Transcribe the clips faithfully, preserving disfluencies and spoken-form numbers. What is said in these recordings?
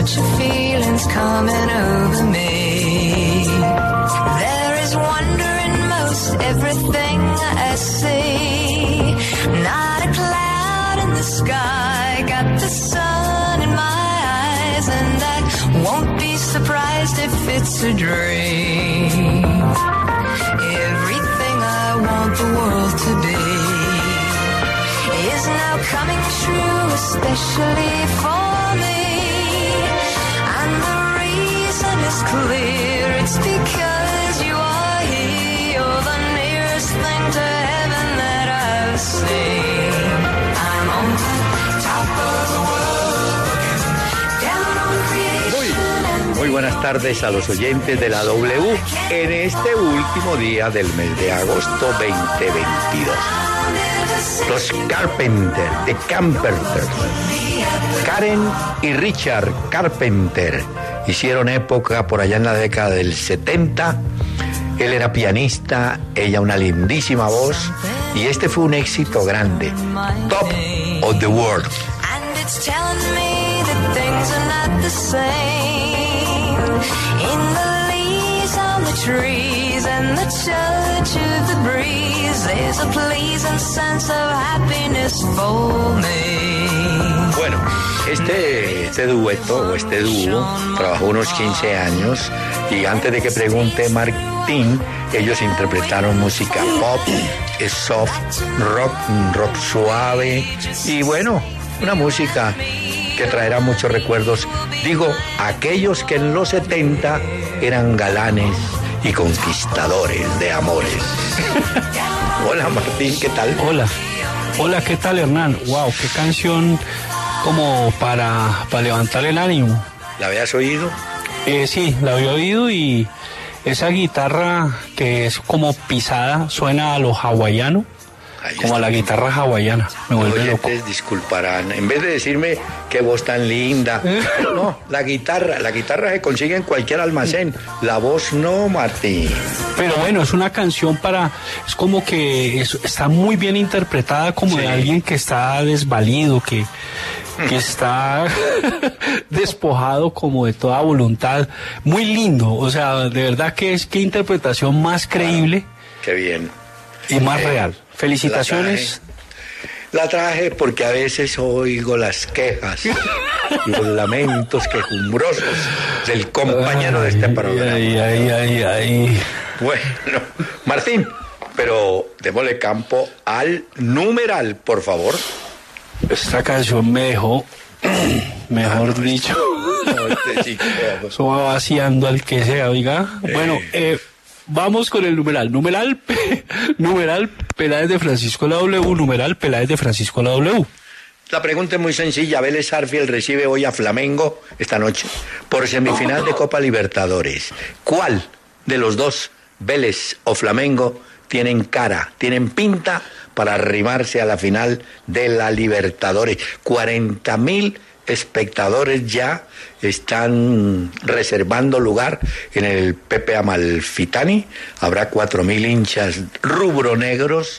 bunch of feelings coming over me. There is wonder in most everything I see. Not a cloud in the sky, got the sun in my eyes, and I won't be surprised if it's a dream. Everything I want the world to be is now coming true, especially for me. And the reason is clear, it's because you are here. You're the nearest thing to heaven that I've seen. I'm on top of the world, down on creation. Muy buenas tardes a los oyentes de la W en este último día del mes de agosto veinte veintidós. Los Carpenter, The Camperters, Karen y Richard Carpenter hicieron época por allá en la década del setenta. Él era pianista, ella una lindísima voz, y este fue un éxito grande, Top of the World. And it's telling me that things are not the same. In the leaves on the trees and the touch of the breeze, there's a pleasing sense of happiness for me. Bueno, este, este dueto o este dúo trabajó unos quince años, y antes de que pregunte Martín, ellos interpretaron música pop, soft, rock, rock suave, y bueno, una música que traerá muchos recuerdos. Digo, aquellos que en los setenta eran galanes y conquistadores de amores. Hola Martín, ¿qué tal? Hola, hola, ¿qué tal Hernán? Wow, qué canción como para, para levantar el ánimo. ¿La habías oído? Eh, sí, la había oído, y esa guitarra que es como pisada suena a lo hawaiano. Ahí como está. A la guitarra hawaiana. Me vuelve Los loco. oyentes disculparán, en vez de decirme qué voz tan linda, no, la guitarra, la guitarra se consigue en cualquier almacén, la voz no, Martín. Pero bueno, es una canción para, es como que es, está muy bien interpretada, como sí, de alguien que está desvalido, que, que está despojado como de toda voluntad. Muy lindo, o sea, de verdad que es, qué interpretación más creíble. Ah, qué bien. Y más eh, real. Felicitaciones. La traje, la traje porque a veces oigo las quejas y los lamentos quejumbrosos del compañero ay, de este programa. Ay, ay, ay, ay. Bueno, Martín, pero démosle campo al numeral, por favor. Esta canción me dejó, mejor ah, no, dicho, no, este sí, eso va vaciando al que sea, oiga. Eh. Bueno, eh... vamos con el numeral. Numeral, numeral Peláez de Francisco la W, numeral Peláez de Francisco la W. La pregunta es muy sencilla. Vélez Sarsfield recibe hoy a Flamengo esta noche por semifinal de Copa Libertadores. ¿Cuál de los dos, Vélez o Flamengo, tienen cara, tienen pinta para arrimarse a la final de la Libertadores? cuarenta mil espectadores ya están reservando lugar en el Pepe Amalfitani. Habrá cuatro mil hinchas rubronegros,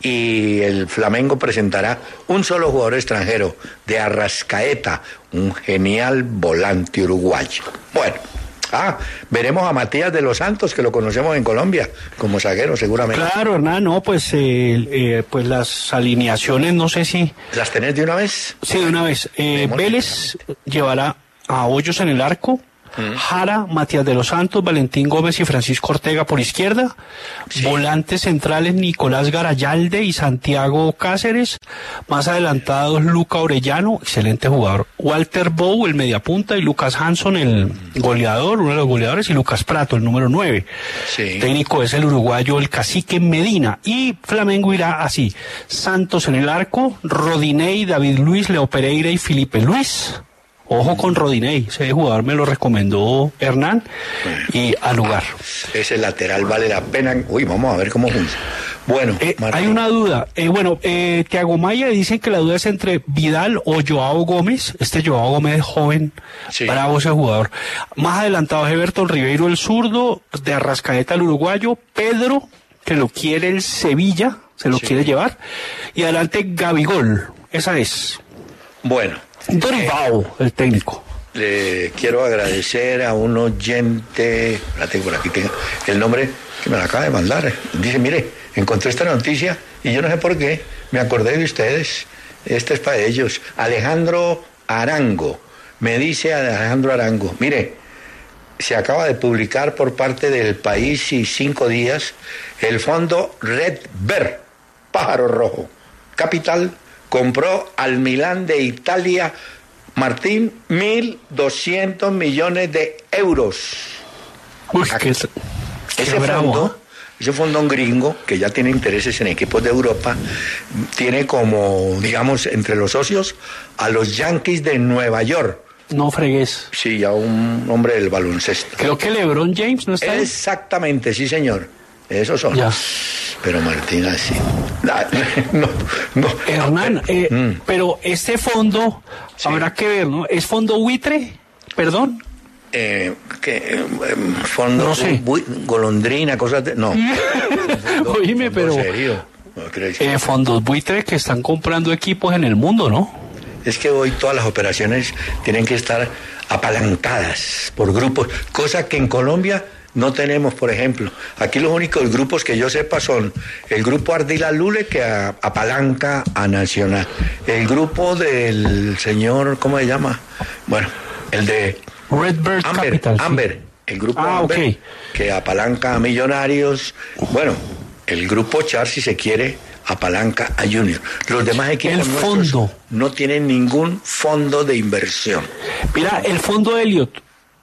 y el Flamengo presentará un solo jugador extranjero, de Arrascaeta, un genial volante uruguayo. Bueno, ah, veremos a Matías de los Santos, que lo conocemos en Colombia como zaguero seguramente. Claro, Hernán, no, pues, eh, eh, pues las alineaciones, no sé si... ¿Las tenés de una vez? Sí, de una vez. Eh, Vélez llevará a Hoyos en el arco, mm. Jara, Matías de los Santos, Valentín Gómez y Francisco Ortega por izquierda, sí. Volantes centrales Nicolás Garayalde y Santiago Cáceres, más adelantados Luca Orellano, excelente jugador, Walter Bow, el mediapunta, y Lucas Hanson, el goleador, uno de los goleadores, y Lucas Prato, el número nueve. Sí. Técnico es el uruguayo, el Cacique Medina, y Flamengo irá así: Santos en el arco, Rodinei, David Luis, Leo Pereira y Felipe Luis. Ojo con Rodinei, ese jugador me lo recomendó Hernán, bueno, y al lugar. Ese lateral vale la pena. Uy, vamos a ver cómo funciona. Bueno, eh, hay una duda. Eh, bueno, eh, Thiago Maya dicen que la duda es entre Vidal o Joao Gómez. Este Joao Gómez es joven, sí, bravo ese jugador. Más adelantado es Everton Ribeiro, el zurdo, de Arrascaeta, el uruguayo, Pedro, que lo quiere el Sevilla, se lo sí. quiere llevar, y adelante Gabigol. Esa es. Bueno. Doribao, el técnico. le quiero agradecer a un oyente, espérate, por aquí tengo el nombre que me lo acaba de mandar. Dice, mire, encontré esta noticia y yo no sé por qué, me acordé de ustedes. Este es para ellos. Alejandro Arango. Me dice Alejandro Arango, mire, se acaba de publicar por parte del País y Cinco Días el fondo Red Bear, Pájaro Rojo. Capital compró al Milán de Italia, Martín, mil doscientos millones de euros. Uy, qué, Ese qué bravo, fondo, ese fondo gringo, que ya tiene intereses en equipos de Europa, tiene como, digamos, entre los socios, a los Yankees de Nueva York. No fregues. Sí, a un hombre del baloncesto. Creo que LeBron James no está ahí. Exactamente, sí, señor. Esos son. Ya. Pero Martín, así. No, no. Hernán, eh, Mm. pero este fondo, Sí. habrá que ver, ¿no? ¿Es fondo buitre? Perdón. Eh, que, eh, fondo, No sé. bu- golondrina, cosas de... No. Fondo- Oíme, fondo pero serio. No crees. eh, fondos buitre que están comprando equipos en el mundo, ¿no? Es que hoy todas las operaciones tienen que estar apalancadas por grupos, cosa que en Colombia no tenemos, por ejemplo. Aquí los únicos grupos que yo sepa son el grupo Ardila Lule, que a- apalanca a Nacional, el grupo del señor, ¿cómo se llama? Bueno, el de Redbird Amber, Capital. sí. Amber, el grupo Ah, Amber, ok. que apalanca a Millonarios. Bueno, el grupo Char, si se quiere, apalanca a Junior. Los demás equipos El nuestros fondo. no tienen ningún fondo de inversión. Mira, el fondo Elliot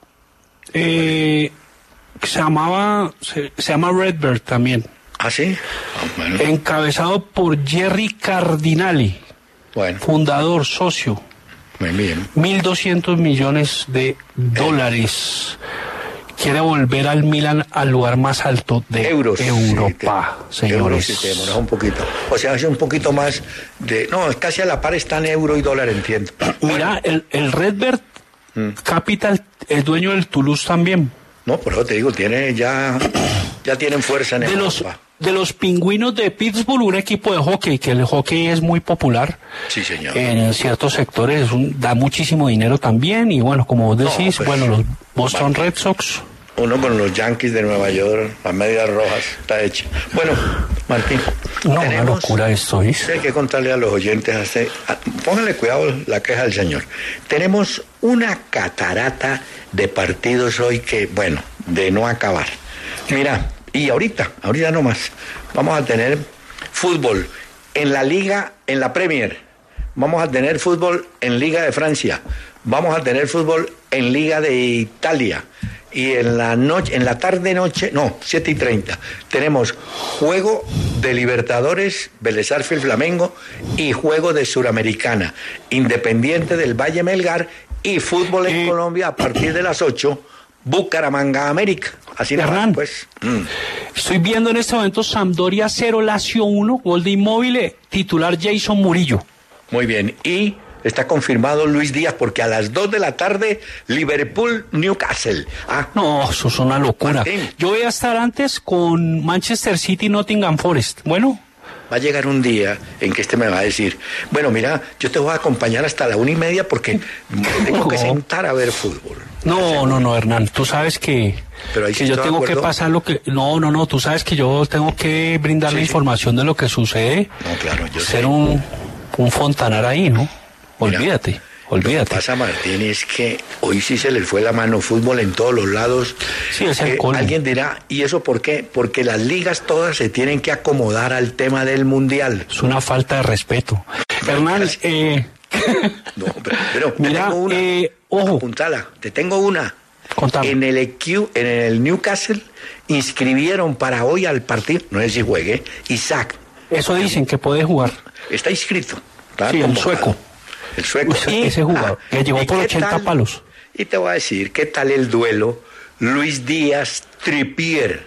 eh, se llamaba, se, se llama Redbird también, ¿Ah, sí? Ah, bueno, encabezado por Jerry Cardinali, bueno, fundador, socio, muy bien. mil doscientos millones de dólares. Quiere volver al Milan al lugar más alto de Euros. Europa, sí, te- señores. Euros, sí, te demoras un poquito. O sea, hace un poquito más de... No, casi a la par están euro y dólar, entiendo. Mira, el, el Redbird Mm. Capital es dueño del Toulouse también. No, por eso te digo, tiene ya, ya tienen fuerza en De los, Europa. de los pingüinos de Pittsburgh, un equipo de hockey, que el hockey es muy popular Sí, señor. en ciertos sectores, es un- da muchísimo dinero también, y bueno, como vos No, decís, pues, bueno, los Boston vale. Red Sox. Uno con los Yankees de Nueva York, las medias rojas, está hecho. Bueno, Martín, No, una tenemos- locura esto, ¿oís? Sí, hay que contarle a los oyentes, hace, a- pónganle cuidado la queja del señor. Tenemos una catarata de partidos hoy que, bueno, de no acabar. Mira, y ahorita, ahorita nomás, vamos a tener fútbol en la Liga, en la Premier. Vamos a tener fútbol en Liga de Francia. Vamos a tener fútbol en Liga de Italia. Y en la noche, en la tarde noche, no, siete y treinta, tenemos juego de Libertadores, Vélez Sarsfield Flamengo, y juego de Suramericana, Independiente del Valle Melgar, y fútbol en Eh. Colombia a partir de las ocho, Bucaramanga América. Así nada más, Hernán. pues. Mm. Estoy viendo en este momento Sampdoria cero, Lazio uno, gol de Immobile, titular Jason Murillo. Muy bien. Y está confirmado Luis Díaz, porque a las dos de la tarde, Liverpool Newcastle. Ah, No, eso es una locura. Martín. Yo voy a estar antes con Manchester City y Nottingham Forest. Bueno, va a llegar un día en que este me va a decir, bueno, mira, yo te voy a acompañar hasta la una y media porque me tengo que No. sentar a ver fútbol. no, no, no, Hernán, tú sabes que, Pero ahí sí que yo estoy de tengo que acuerdo. pasar lo que... No, no, no, tú sabes que yo tengo que brindar Sí, la sí. información de lo que sucede. No, claro, yo Ser sé. un, un fontanar ahí, ¿no? Mira, Olvídate, Lo que olvídate. pasa, Martín, es que hoy sí se les fue la mano, fútbol en todos los lados. Sí, es el Eh, colmo. alguien dirá, ¿y eso por qué? Porque las ligas todas se tienen que acomodar al tema del mundial. Es una falta de respeto. Hernán, eh, No, pero, pero te Mira, tengo una. eh, ojo. Apuntala, te tengo una. Contame. En el E Q, en el Newcastle, inscribieron para hoy al partido, no sé si juegue, Isaac. eso dicen que puede jugar. Está inscrito. Está Sí, el convocado. sueco. El sueco. Uy, ese jugador, que llegó ¿y por qué ochenta tal? palos. Y te voy a decir, ¿qué tal el duelo Luis Díaz Trippier?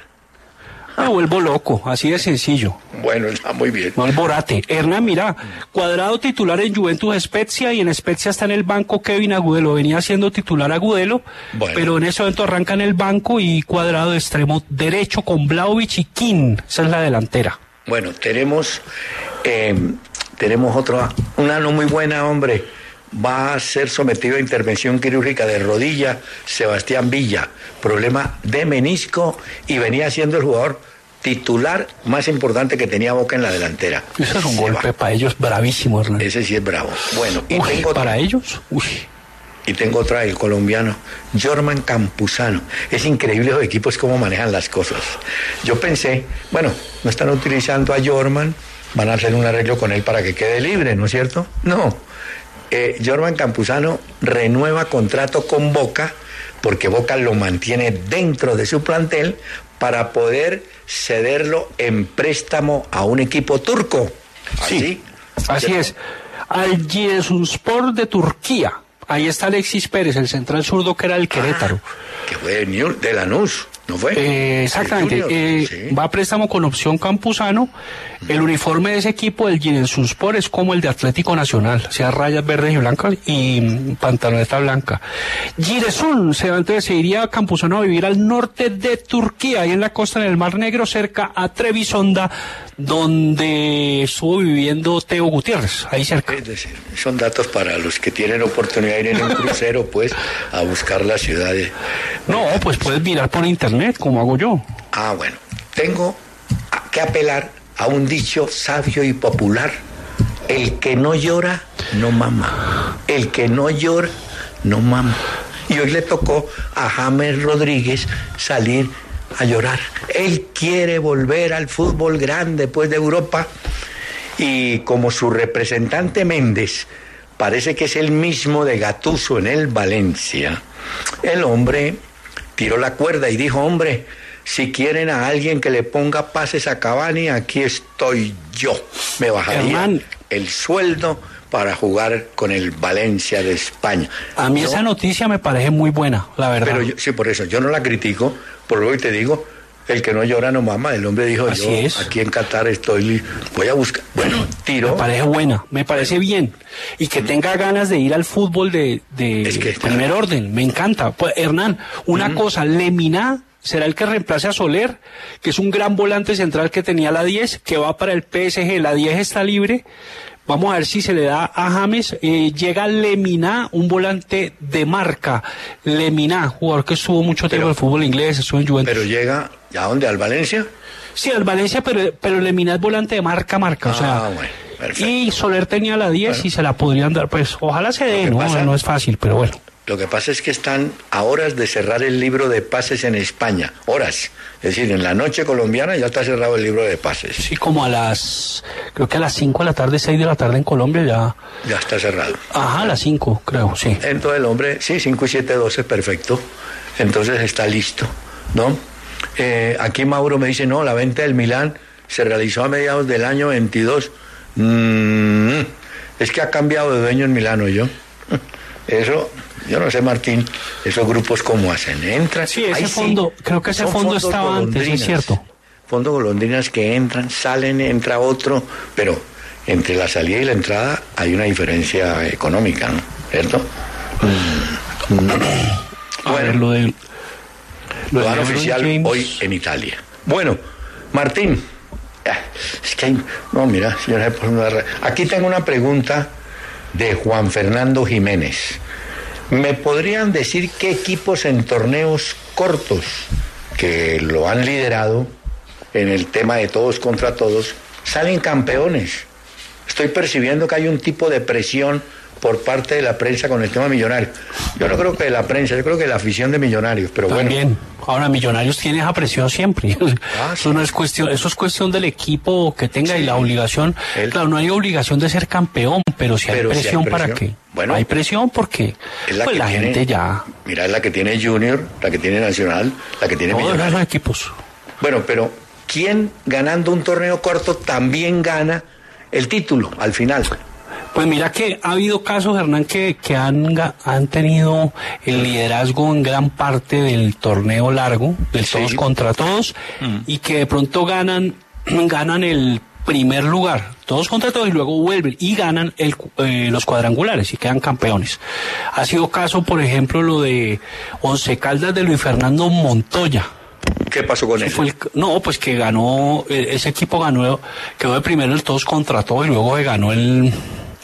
Me vuelvo loco, así de sencillo. Bueno, está muy bien. No alborate. Hernán, mira, Cuadrado titular en Juventus Spezia, y en Spezia está en el banco Kevin Agudelo. Venía siendo titular Agudelo, Bueno. pero en ese momento arranca en el banco, y Cuadrado de extremo derecho con Vlahovic y King. Esa es la delantera. Bueno, tenemos, eh, tenemos otra, una no muy buena, hombre. va a ser sometido a intervención quirúrgica de rodilla Sebastián Villa, problema de menisco, y venía siendo el jugador titular más importante que tenía Boca en la delantera. Ese es un Se golpe va. para ellos bravísimo, Hernán. Ese sí es bravo. Bueno, y Uy, tengo para otra, ellos, uy. y tengo otra, el colombiano, Jorman Campuzano. Es increíble los equipos cómo manejan las cosas. Yo pensé, bueno, no están utilizando a Jorman, van a hacer un arreglo con él para que quede libre, ¿no es cierto? No. Eh, Jorman Campuzano renueva contrato con Boca, porque Boca lo mantiene dentro de su plantel para poder cederlo en préstamo a un equipo turco. ¿Así? Sí, así es. Al Giresunspor de Turquía. Ahí está Alexis Pérez, el central zurdo que era el Querétaro. Ah, que fue de, New, de Lanús, ¿no fue? Eh, exactamente. El Junior, Eh, sí. Va a préstamo con opción Campuzano. El uniforme de ese equipo, el Giresunspor, es como el de Atlético Nacional, o sea, rayas verdes y blancas y mm, pantaloneta blanca. Giresun, se, entonces se iría a Campuzano a vivir al norte de Turquía, ahí en la costa del Mar Negro, cerca a Trebisonda, donde estuvo viviendo Teo Gutiérrez, ahí cerca. Es decir, son datos para los que tienen oportunidad de ir en un crucero, pues, a buscar las ciudades. No, pues puedes mirar por internet, como hago yo. Ah, bueno, tengo que apelar a un dicho sabio y popular: el que no llora, no mama. El que no llora, no mama. Y hoy le tocó a James Rodríguez salir a llorar. Él quiere volver al fútbol grande, pues, de Europa, y como su representante Méndez parece que es el mismo de Gattuso en el Valencia, el hombre tiró la cuerda y dijo: hombre, si quieren a alguien que le ponga pases a Cavani, aquí estoy yo. Me bajaría Hernán, el sueldo para jugar con el Valencia de España. A mí Yo- esa noticia me parece muy buena, la verdad. Pero yo, sí, por eso, yo no la critico, por lo que te digo, el que no llora no mama. El hombre dijo: Así yo es. aquí en Qatar estoy, li- voy a buscar. Bueno, Me tiro. parece buena, me parece bien. Y que tenga ganas de ir al fútbol de, de Es que- primer orden, me encanta. Pues, Hernán, una cosa, Lemina será el que reemplace a Soler, que es un gran volante central que tenía la diez, que va para el P S G, la diez está libre. Vamos a ver si se le da a James. Eh, llega Lemina, un volante de marca. Lemina, jugador que estuvo mucho tiempo Pero- en el fútbol inglés, estuvo en Juventus. Pero llega, ¿a dónde? ¿Al Valencia? Sí, al Valencia, pero, pero Lemina es volante de marca, marca, o sea. Ah, bueno, perfecto. Y Soler tenía la diez Bueno. y se la podrían dar, pues ojalá se dé, que ¿no? pasa- No es fácil, pero bueno. Lo que pasa es que están a horas de cerrar el libro de pases en España. Horas. Es decir, en la noche colombiana ya está cerrado el libro de pases. Sí, como a las, creo que a las cinco de la tarde, seis de la tarde en Colombia ya. Ya está cerrado. Ajá, a las cinco, creo, sí. Entonces el hombre, sí, cinco y siete, doce, perfecto. Entonces está listo, ¿no? Eh, aquí Mauro me dice: no, la venta del Milán se realizó a mediados del año veintidós. Mm, es que ha cambiado de dueño en Milano, yo. Eso, yo no sé, Martín, esos grupos cómo hacen. Entran. Sí, ese ahí fondo, creo que ese son fondo fondos estaba antes, es golondrinas. cierto. Fondos golondrinas que entran, salen, entra otro, pero entre la salida y la entrada hay una diferencia económica, ¿no? ¿Cierto? A ver, lo de. Lo de dan LeBron oficial James. hoy en Italia. Bueno, Martín, ah, es que hay, no, mira, señora, aquí tengo una pregunta de Juan Fernando Jiménez. ¿Me podrían decir qué equipos en torneos cortos que lo han liderado en el tema de todos contra todos salen campeones? Estoy percibiendo que hay un tipo de presión por parte de la prensa con el tema millonario. Yo no creo que de la prensa, yo creo que de la afición de Millonarios, pero bueno. También. Ahora, Millonarios tiene esa presión siempre. Ah, eso no es cuestión, eso es cuestión del equipo que tenga y la obligación. Él- Claro, no hay obligación de ser campeón, pero si hay Pero sí hay presión, ¿para presión. qué? Bueno, hay presión porque Es la pues que la tiene- gente ya. Mira, es la que tiene Junior, la que tiene Nacional, la que tiene Todos Millonarios. los equipos. Bueno, pero ¿quién ganando un torneo corto también gana el título al final? Pues mira que ha habido casos, Hernán, que, que han, ga- han tenido el liderazgo en gran parte del torneo largo, del Sí. todos contra todos, y que de pronto ganan, ganan el primer lugar, todos contra todos, y luego vuelven y ganan el, cu- eh, los cuadrangulares y quedan campeones. Ha sido caso, por ejemplo, lo de Once Caldas de Luis Fernando Montoya. ¿Qué pasó con él? Fue el- no, pues que ganó, eh, ese equipo ganó, quedó de primero el todos contra todos y luego se ganó el,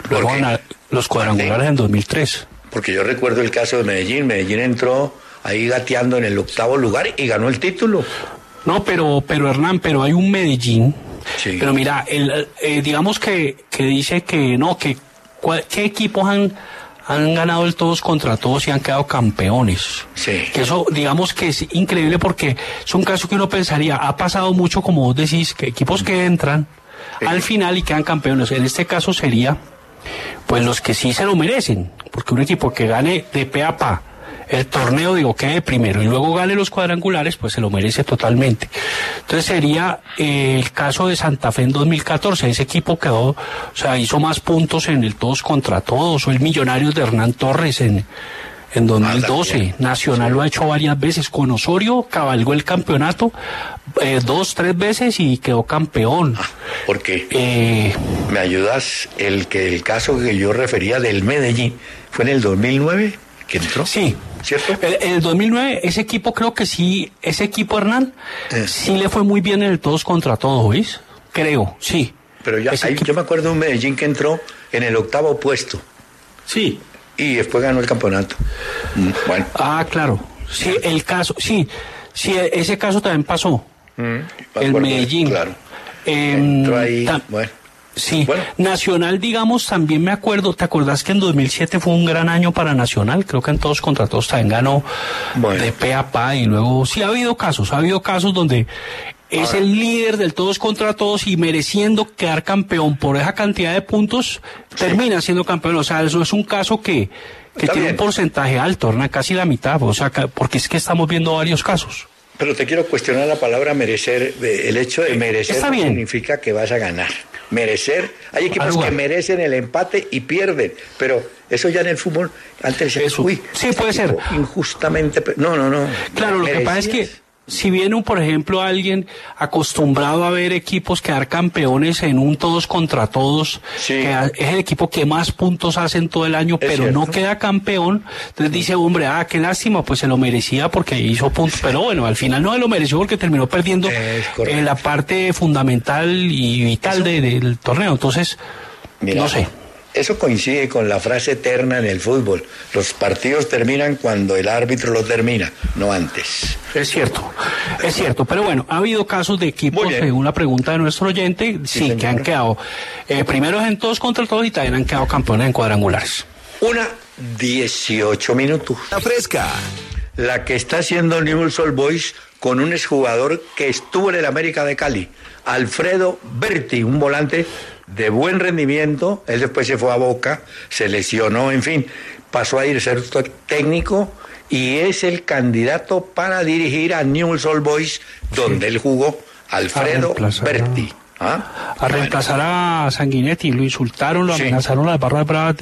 Luego gana los cuadrangulares en dos mil tres. Porque yo recuerdo el caso de Medellín. Medellín entró ahí gateando en el octavo lugar y ganó el título. No, pero, pero Hernán, pero hay un Medellín. Sí. Pero mira, el, eh, digamos que, que dice que no, que cuál, qué equipos han, han ganado el todos contra todos y han quedado campeones. Sí. Que eso, digamos que es increíble porque es un caso que uno pensaría, ha pasado mucho, como vos decís, que equipos que entran sí. al final y quedan campeones. En este caso sería, pues los que sí se lo merecen, porque un equipo que gane de pe a pa el torneo, digo, quede primero y luego gane los cuadrangulares, pues se lo merece totalmente. Entonces sería eh, el caso de Santa Fe en dos mil catorce, ese equipo quedó, o sea, hizo más puntos en el todos contra todos, o el Millonarios de Hernán Torres en, en dos mil doce, ah, Nacional sí. lo ha hecho varias veces, con Osorio cabalgó el campeonato eh, dos, tres veces y quedó campeón. Ah, ¿por qué? Eh, ¿Me ayudas? El, que, el caso que yo refería del Medellín, ¿fue en el dos mil nueve? ¿Que entró? Sí. ¿Cierto? En el, el dos mil nueve, ese equipo creo que sí, ese equipo, Hernán, eh. sí le fue muy bien en el todos contra todos, ¿oís? Creo, sí. Pero ya, ahí, yo me acuerdo de un Medellín que entró en el octavo puesto. Sí. Y después ganó el campeonato. Mm, bueno. Ah, claro. Sí, el caso, sí, sí, ese caso también pasó. Mm, el Medellín. Claro. Eh, entró ahí, ta- bueno. Sí, bueno. Nacional, digamos, también me acuerdo, ¿te acordás que en dos mil siete fue un gran año para Nacional? Creo que en todos contra todos también ganó bueno. de pe a pa y luego, sí ha habido casos, ha habido casos donde es Ahora. el líder del todos contra todos y mereciendo quedar campeón por esa cantidad de puntos, sí. termina siendo campeón. O sea, eso es un caso que, que tiene bien. un porcentaje alto, ¿no? Casi la mitad, o sea, porque es que estamos viendo varios casos. Pero te quiero cuestionar la palabra merecer. El hecho de merecer no significa que vas a ganar. Merecer, hay equipos Algo. que merecen el empate y pierden, pero eso ya en el fútbol antes se uy, sí puede ser injustamente, no, no, no. Claro, lo que pasa es que si viene, un, por ejemplo, alguien acostumbrado a ver equipos quedar campeones en un todos contra todos, sí. que es el equipo que más puntos hace en todo el año, es pero cierto. no queda campeón, entonces dice, hombre, ah, qué lástima, pues se lo merecía porque hizo puntos, pero bueno, al final no se lo mereció porque terminó perdiendo eh, la parte fundamental y vital de, del torneo, entonces, Mira, no sé. Eso coincide con la frase eterna en el fútbol. Los partidos terminan cuando el árbitro lo termina, no antes. Es cierto, es cierto. Pero bueno, ha habido casos de equipos, según la pregunta de nuestro oyente, sí, sí que han quedado eh, primeros en todos contra todos y también han quedado campeones en cuadrangulares. Una dieciocho minutos. La fresca. La que está haciendo Newell's Old Boys con un exjugador que estuvo en el América de Cali, Alfredo Berti, un volante de buen rendimiento. Él después se fue a Boca, se lesionó, en fin, pasó a ir a ser técnico y es el candidato para dirigir a Newell's Old Boys, donde sí. él jugó, Alfredo Berti. ¿Ah? A reemplazar a Sanguinetti, lo insultaron, lo sí. amenazaron las barras bravas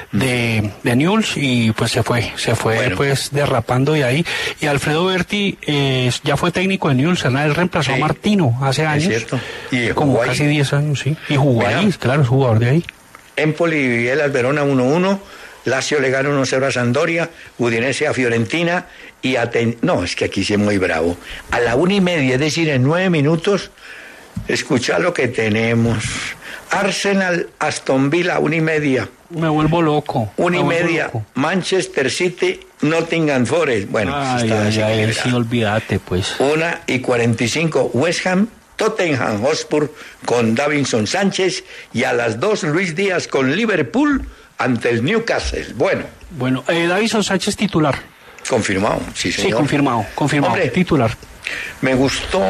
de, de Newell's y pues se fue, se fue bueno. pues derrapando de ahí. Y Alfredo Berti eh, ya fue técnico de Newell's, él reemplazó sí. a Martino hace años, es cierto. Y como casi diez años, sí, y jugó Mira, ahí, claro, es jugador de ahí. Empoli y el Verona uno uno, Lazio le gana uno cero a Sampdoria, Udinese a Fiorentina y a Ten... no, es que aquí sí es muy bravo. A la una y media, es decir, en nueve minutos. Escucha lo que tenemos. Arsenal, Aston Villa, una y media. Me vuelvo loco. Una y media. Loco. Manchester City, Nottingham Forest. Bueno, ay, está ay, ay, sí, olvídate, pues. Una y cuarenta y cinco. West Ham, Tottenham Hotspur con Davinson Sánchez. Y a las dos, Luis Díaz con Liverpool ante el Newcastle. Bueno. Bueno, eh, Davinson Sánchez titular. Confirmado, sí, señor. Sí, confirmado, confirmado. Hombre, titular. Me gustó,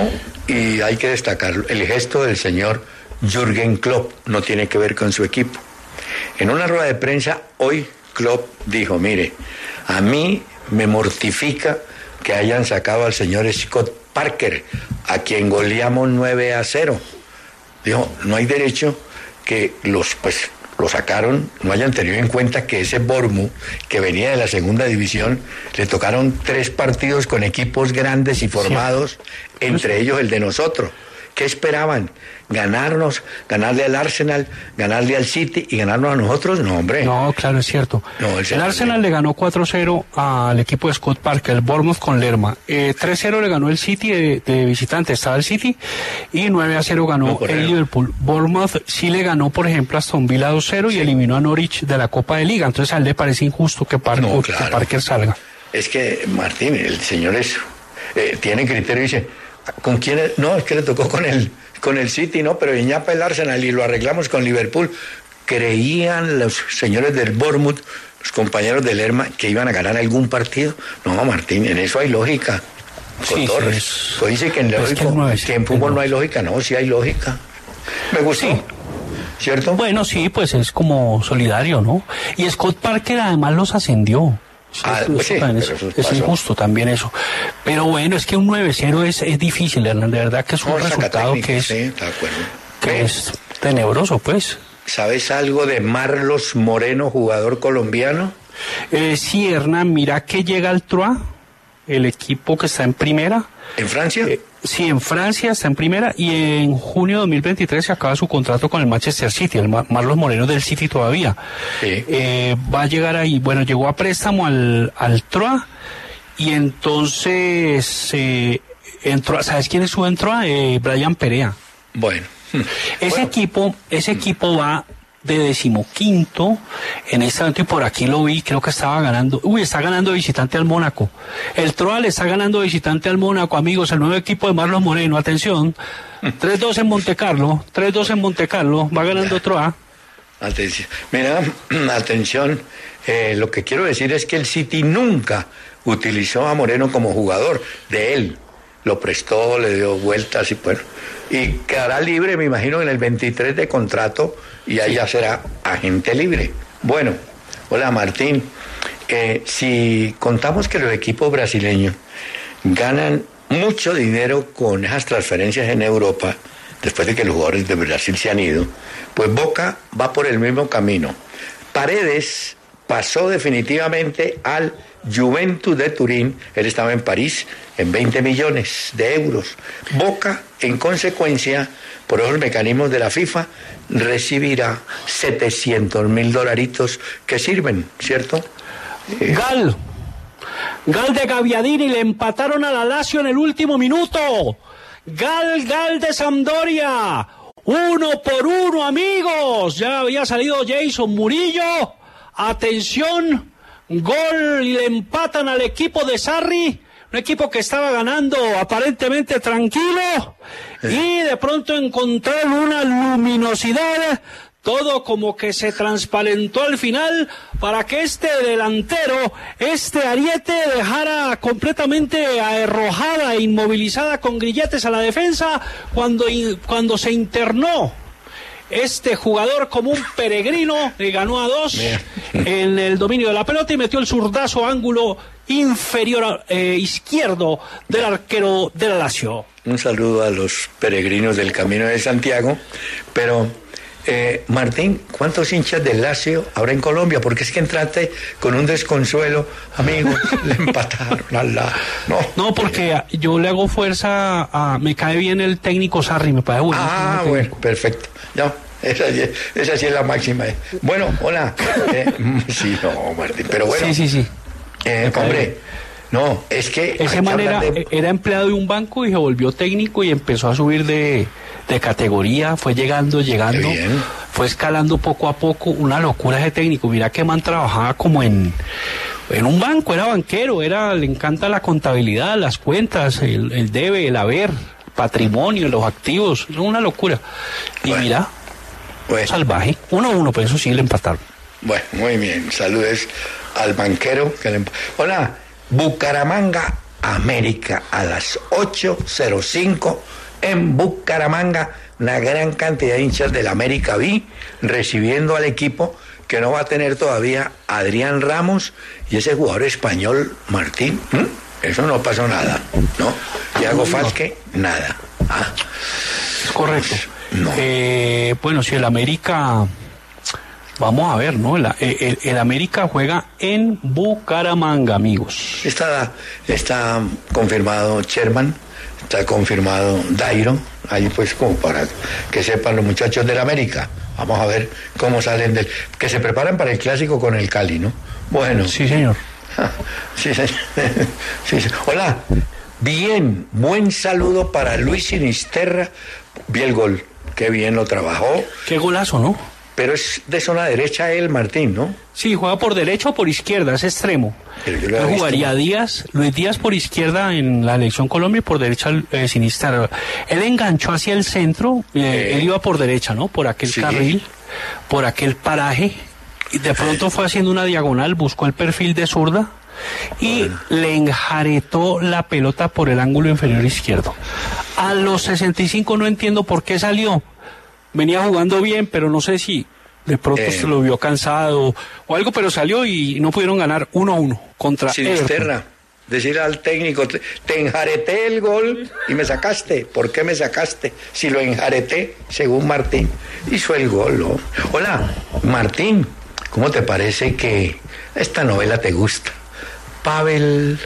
y hay que destacarlo, el gesto del señor Jürgen Klopp. No tiene que ver con su equipo. En una rueda de prensa hoy Klopp dijo, mire, a mí me mortifica que hayan sacado al señor Scott Parker, a quien goleamos nueve a cero. Dijo, no hay derecho que los, pues, lo sacaron, no hayan tenido en cuenta que ese Bournemouth, que venía de la segunda división, le tocaron tres partidos con equipos grandes y formados, sí. entre ellos el de nosotros, ¿Qué esperaban? ¿Ganarnos, ganarle al Arsenal, ganarle al City y ganarnos a nosotros? No, hombre. No, claro, es cierto. No, el el Arsenal le ganó cuatro cero al equipo de Scott Parker, el Bournemouth con Lerma. Eh, tres cero le ganó el City de, de visitante, estaba el City, y nueve a cero ganó No, el Liverpool. Bournemouth sí le ganó, por ejemplo, a Aston Villa dos cero y eliminó a Norwich de la Copa de Liga. Entonces a él le parece injusto que, Par No, que claro. Parker salga. Es que, Martín, el señor es, eh, tiene criterio y dice, ¿con quién es? No, es que le tocó con el, con el City, no, pero ñapa el Arsenal y lo arreglamos con Liverpool. ¿Creían los señores del Bournemouth, los compañeros del Lerma, que iban a ganar algún partido? No, Martín, en eso hay lógica. Con Sí, todo sí, res- es- pues dice que en, es lógico, que no es- que en fútbol no hay lógica. No, sí hay lógica. Me gustó, Sí. ¿cierto? Bueno, sí, pues es como solidario, ¿no? Y Scott Parker además los ascendió. Sí, Ah, eso pues sí, también pero es, eso es pasó. injusto también eso. Pero bueno, es que un nueve cero es, es difícil, Hernán, de verdad que es un No, saca resultado técnica, que es, sí, está de acuerdo. que Ve, es tenebroso, pues. ¿Sabes algo de Marlos Moreno, jugador colombiano? Eh, sí, Hernán, mira que llega al Troyes, el equipo que está en primera. ¿En Francia? Eh, sí, en Francia está en primera y en junio de dos mil veintitrés se acaba su contrato con el Manchester City, el Ma- Marlos Moreno del City todavía. Sí. Eh, va a llegar ahí, bueno, llegó a préstamo al, al Troyes y entonces eh, entró, ¿sabes quién estuvo en Troyes? Eh, Brian Perea. Bueno. Ese Bueno, equipo, ese equipo va de decimoquinto en este momento y por aquí lo vi, creo que estaba ganando, uy, está ganando de visitante al Mónaco. El Troyes le está ganando de visitante al Mónaco, amigos, el nuevo equipo de Marlos Moreno, atención, tres dos en Montecarlo, tres dos en Montecarlo, va ganando Troyes. Atención. Mira, atención, eh, lo que quiero decir es que el City nunca utilizó a Moreno como jugador de él. Lo prestó, le dio vueltas y bueno. Y quedará libre, me imagino, en el veintitrés de contrato y ahí ya será agente libre. Bueno, hola Martín. Eh, si contamos que los equipos brasileños ganan mucho dinero con esas transferencias en Europa, después de que los jugadores de Brasil se han ido, pues Boca va por el mismo camino. Paredes pasó definitivamente al Juventus de Turín, él estaba en París, en veinte millones de euros. Boca, en consecuencia, por esos mecanismos de la FIFA, recibirá setecientos mil dolaritos que sirven, ¿cierto? Eh, Gal, Gal de Gaviadini, le empataron a la Lazio en el último minuto. Gal, Gal de Sampdoria, uno por uno, amigos. Ya había salido Jason Murillo. Atención, gol y le empatan al equipo de Sarri, un equipo que estaba ganando aparentemente tranquilo y de pronto encontraron una luminosidad, todo como que se transparentó al final para que este delantero, este ariete, dejara completamente arrojada e inmovilizada con grilletes a la defensa cuando, cuando se internó. Este jugador como un peregrino le ganó a dos en el dominio de la pelota y metió el zurdazo ángulo inferior eh, izquierdo del arquero de la Lazio. Un saludo a los peregrinos del Camino de Santiago, pero eh, Martín, ¿cuántos hinchas del Lazio habrá en Colombia? Porque es que entraste con un desconsuelo, amigos, le empataron al la... No, No, porque yo le hago fuerza a... Me cae bien el técnico Sarri, me parece bueno. Ah, bueno, perfecto. No, esa, sí- esa sí es la máxima. Bueno, hola. Eh, sí, no, Martín, pero bueno. Sí, sí, sí. Eh, hombre, no, es que... hay Ese que man era, hablar de- era empleado de un banco y se volvió técnico y empezó a subir de, de categoría, fue llegando, llegando, Qué bien. fue escalando poco a poco, una locura ese técnico. Mira que man trabajaba como en, en un banco, era banquero, era, le encanta la contabilidad, las cuentas, el, el debe, el haber, patrimonio, los activos, es una locura. Y Bueno. mira, Bueno, salvaje, uno a uno, pero eso sí le empataron. bueno, muy bien. Saludes al banquero. Que le... Hola, Bucaramanga, América, a las ocho cero cinco en Bucaramanga. Una gran cantidad de hinchas del América vi recibiendo al equipo que no va a tener todavía Adrián Ramos y ese jugador español, Martín. ¿m? Eso no pasó nada, ¿no? Thiago Falque, nada. Ah, Correcto. No. Eh, bueno, si el América, vamos a ver, ¿no? El, el- el América juega en Bucaramanga, amigos. Está, está confirmado Sherman, está confirmado Dairo, ahí pues como para que sepan los muchachos del América. Vamos a ver cómo salen del... Que se preparan para el clásico con el Cali, ¿no? Bueno. Sí, señor. Sí, señor. Sí, señor. Hola. Bien, buen saludo para Luis Sinisterra. Vi el gol, qué bien lo trabajó. Qué golazo, ¿no? Pero es de zona derecha él, Martín, ¿no? Sí, juega por derecha o por izquierda, es extremo. Pero yo lo he Él visto. jugaría Díaz, Luis Díaz por izquierda en la elección Colombia y por derecha eh, Sinisterra. Él enganchó hacia el centro, eh, Eh. él iba por derecha, ¿no? Por aquel Sí. carril, por aquel paraje. Y de pronto fue haciendo una diagonal, buscó el perfil de zurda y Bueno. le enjaretó la pelota por el ángulo inferior izquierdo. A los sesenta y cinco no entiendo por qué salió. Venía jugando bien, pero no sé si de pronto Eh. se lo vio cansado o algo, pero salió y no pudieron ganar uno a uno contra Everton. Sinisterra, decir al técnico, te, te enjareté el gol y me sacaste. ¿Por qué me sacaste? Si lo enjareté, según Martín, hizo el gol, ¿no? Hola, Martín, ¿cómo te parece que esta novela te gusta? Pavel,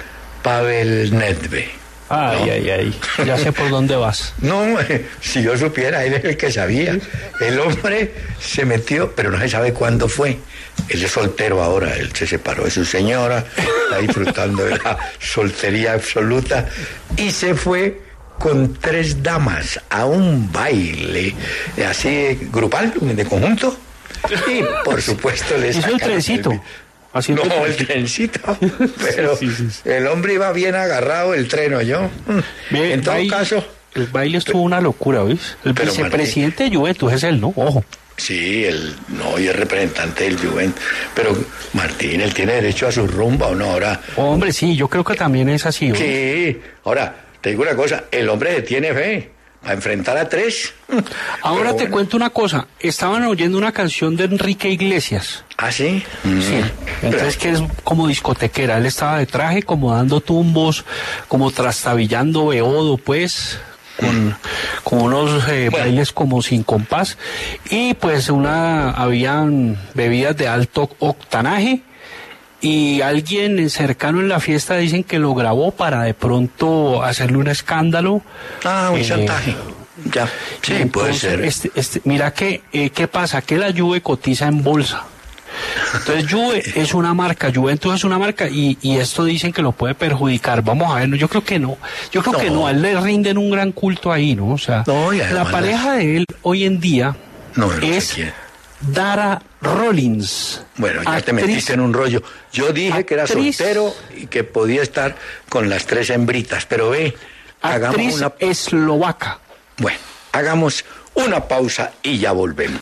Pavel Nedved. Ay, ¿no? ay, ay. Ya sé por dónde vas. No, si yo supiera, él es el que sabía. El hombre se metió, pero no se sabe cuándo fue. Él es soltero ahora, él se separó de su señora, está disfrutando de la soltería absoluta y se fue con tres damas a un baile, así grupal, de conjunto. Y por supuesto le Hizo el sacaron trencito. vi- Así No, fue. el trencito, pero Sí, sí, sí. el hombre iba bien agarrado, el tren, yo. Ve, En todo baile- caso, El baile estuvo una locura, ¿ves? El Pero, vicepresidente de Juventus es él, ¿no? Ojo. sí, él no, y es representante del Juventus, pero Martín, él tiene derecho a su rumba, ¿o no? Ahora, Hombre, sí, yo creo que también es así, ¿no? sí, ahora, te digo una cosa, el hombre le tiene fe a enfrentar a tres. Ahora Pero te bueno. cuento una cosa. Estaban oyendo una canción de Enrique Iglesias. ¿Ah, sí? Sí. Mm. Entonces que es como discotequera. Él estaba de traje, como dando tumbos, como trastabillando beodo, pues, con, con unos eh, Bueno. bailes como sin compás. Y pues una, habían bebidas de alto octanaje. Y alguien cercano en la fiesta dicen que lo grabó para de pronto hacerle un escándalo. Ah, un Eh, chantaje. Ya, sí, puede Entonces, ser. Este, este, mira que, eh, ¿qué pasa? Que la Juve cotiza en bolsa. Entonces Juve es una marca, Juventus es una marca y, y esto dicen que lo puede perjudicar. Vamos a ver, no, yo creo que no. Yo creo No. que no, a él le rinden un gran culto ahí, ¿no? O sea, No, y la además pareja de él hoy en día No, no sé es quién. Dara Rollins. Bueno, ya te actriz- metiste en un rollo. Yo dije que era actriz- soltero y que podía estar con las tres hembritas, pero ve, hagamos Actriz una... eslovaca. Bueno, hagamos una pausa y ya volvemos.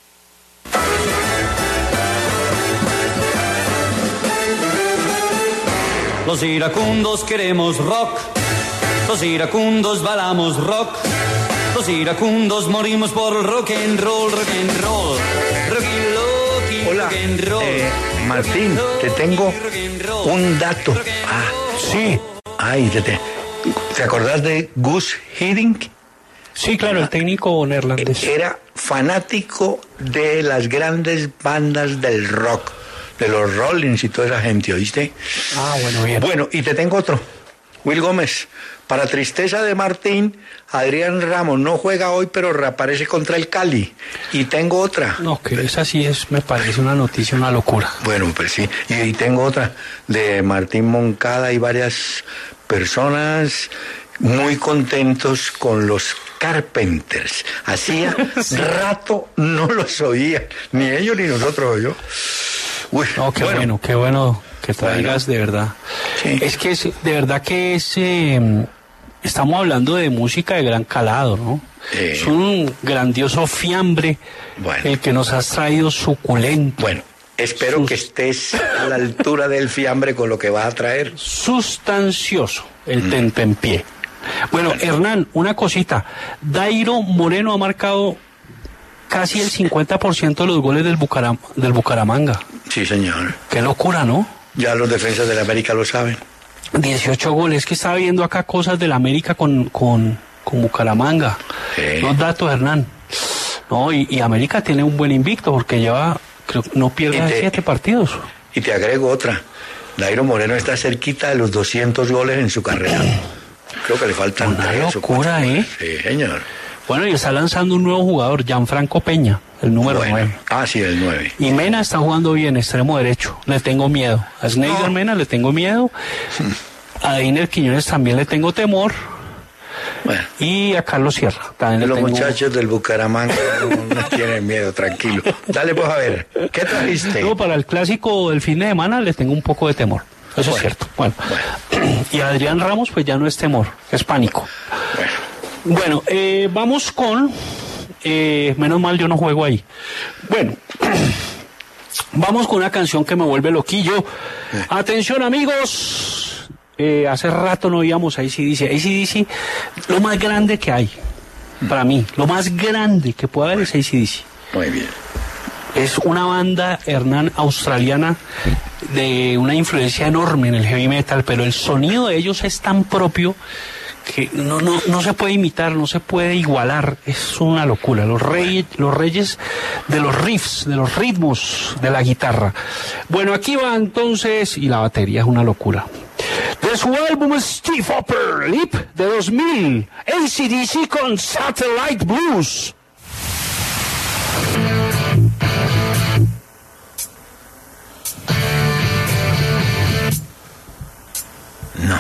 Los iracundos queremos rock, los iracundos balamos rock, los iracundos morimos por el rock and roll, rock and roll, rocky loki, Hola, rock and roll. eh, Martín, te tengo un dato. Ah, Sí, ay, te, te, ¿te acordás de Gus Hiddink? sí, claro, el técnico neerlandés. Era fanático de las grandes bandas del rock, de los Rollins y toda esa gente, ¿oíste? Ah, bueno, bien. Bueno, y te tengo otro. Will Gómez, para tristeza de Martín, Adrián Ramos no juega hoy, pero reaparece contra el Cali. Y tengo otra. No, que esa sí es, me parece una noticia, una locura. Bueno, pues sí. Y, y tengo otra de Martín Moncada y varias personas muy contentos con los Carpenters. Hacía rato no los oía, ni ellos ni nosotros, yo. Uy, No, qué bueno, qué bueno que traigas, de verdad. Sí. Es que es, de verdad que es, eh, estamos hablando de música de gran calado, ¿no? Sí. Es un grandioso fiambre Bueno. el que nos has traído suculento, Bueno, espero Sus- que estés a la altura del fiambre con lo que vas a traer. sustancioso, el Mm. tentempié. Bueno, Hernán, una cosita. Dairo Moreno ha marcado casi el cincuenta por ciento de los goles del, Bucaram- del Bucaramanga. Sí, señor. Qué locura, ¿no? Ya los defensas de la América lo saben. dieciocho goles. Que estaba viendo acá cosas del América con, con, con Bucaramanga. Sí. Los datos, Hernán. No, y, y América tiene un buen invicto porque lleva, creo que no pierde Y te- siete partidos. Y te agrego otra. Dairo Moreno está cerquita de los doscientos goles en su carrera. Creo que le faltan Una tres locura, o cuatro. ¿eh? Sí, señor. Bueno, y está lanzando un nuevo jugador, Gianfranco Peña, el número Bueno. nueve. Ah, sí, el nueve. Y Mena está jugando bien, extremo derecho. Le tengo miedo. A Sneijder No. Mena le tengo miedo. A Deiner Quiñones también le tengo temor. Bueno. Y a Carlos Sierra también le Los tengo... muchachos del Bucaramanga no, no tienen miedo, tranquilo. Dale, pues, a ver, ¿qué trajiste? No, para el clásico del fin de semana le tengo un poco de temor. Eso Bueno, es cierto. Bueno. bueno. Y a Adrián Ramos, pues ya no es temor, es pánico. Bueno. Bueno, eh, vamos con... Eh, menos mal yo no juego ahí. Bueno, vamos con una canción que me vuelve loquillo. Eh. Atención, amigos. Eh, hace rato no oíamos a A C D C. A C D C, lo más grande que hay, para mí, lo más grande que puede haber es A C D C. Muy bien. Es una banda, Hernán, australiana, de una influencia enorme en el heavy metal, pero el sonido de ellos es tan propio que no, no, no se puede imitar, no se puede igualar, es una locura. Los reyes, los reyes de los riffs, de los ritmos de la guitarra. Bueno, aquí va entonces, y la batería es una locura. De su álbum Steve Upper Lip de dos mil, A C D C con Satellite Blues. No.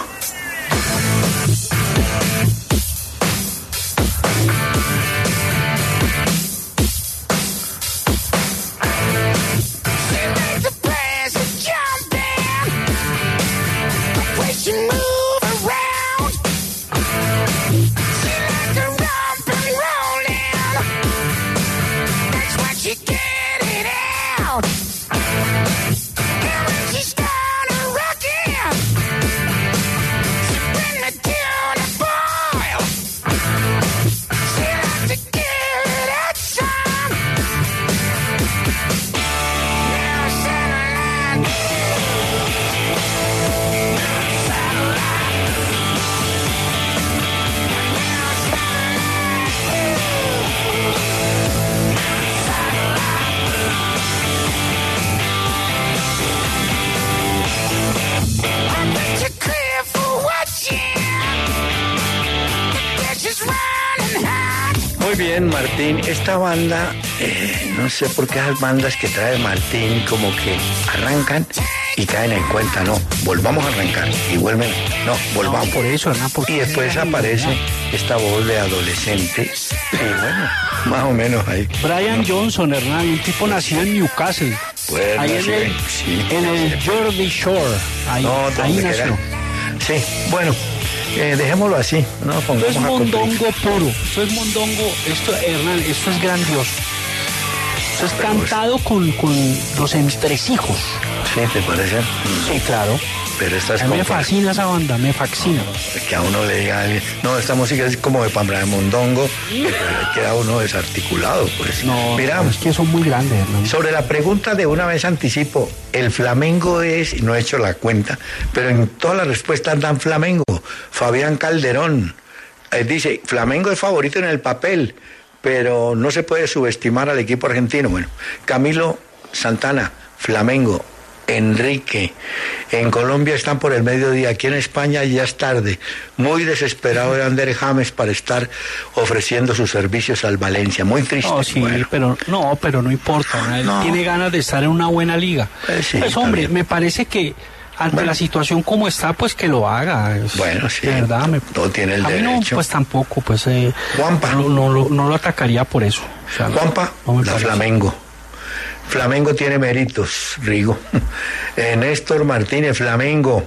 Muy bien, Martín. Esta banda, eh, no sé por qué esas bandas que trae Martín como que arrancan y caen en cuenta, no, volvamos a arrancar y vuelven, no, volvamos. No, por eso, ¿no? Porque y después aparece esta voz de adolescente, y bueno, más o menos ahí. Brian Johnson, Hernán, un tipo nacido en Newcastle. Pues, ahí no en sé, el, sí, en el sí. Jersey Shore. Ahí, No, ahí donde nació. quiera. Sí, bueno, eh, dejémoslo así, no Esto pongamos es a complicar. mondongo puro. Esto es mondongo. Esto, Hernán, esto es grandioso. Esto es Pero cantado con, con los entresijos. Sí, ¿te parece? Sí, claro. Pero estás A mí me con- fascina esa banda, me fascina. que a uno le diga a alguien, no, esta música es como de Pambra de Mondongo, que queda uno desarticulado, pues. No, Mira, no, es que son muy grandes, Hernán. sobre la pregunta de una vez anticipo, el Flamengo es, no he hecho la cuenta, pero en todas las respuestas dan Flamengo. Fabián Calderón eh, dice, Flamengo es favorito en el papel, pero no se puede subestimar al equipo argentino. Bueno, Camilo Santana, Flamengo. Enrique, en Colombia están por el mediodía, aquí en España ya es tarde, muy desesperado de Ander James para estar ofreciendo sus servicios al Valencia, muy triste. No, sí, Bueno, pero no, pero no importa. Él No. tiene ganas de estar en una buena liga. Eh, sí, pues está hombre, bien. me parece que ante Bueno. la situación como está, pues que lo haga. Es- Bueno, sí, de verdad, me, todo tiene el a mí no, derecho. pues tampoco, pues eh, Juanpa. no, no, lo- no lo atacaría por eso. O sea, no- Juanpa, no me la parece. Flamengo. Flamengo tiene méritos, Rigo. Eh, Néstor Martínez, Flamengo.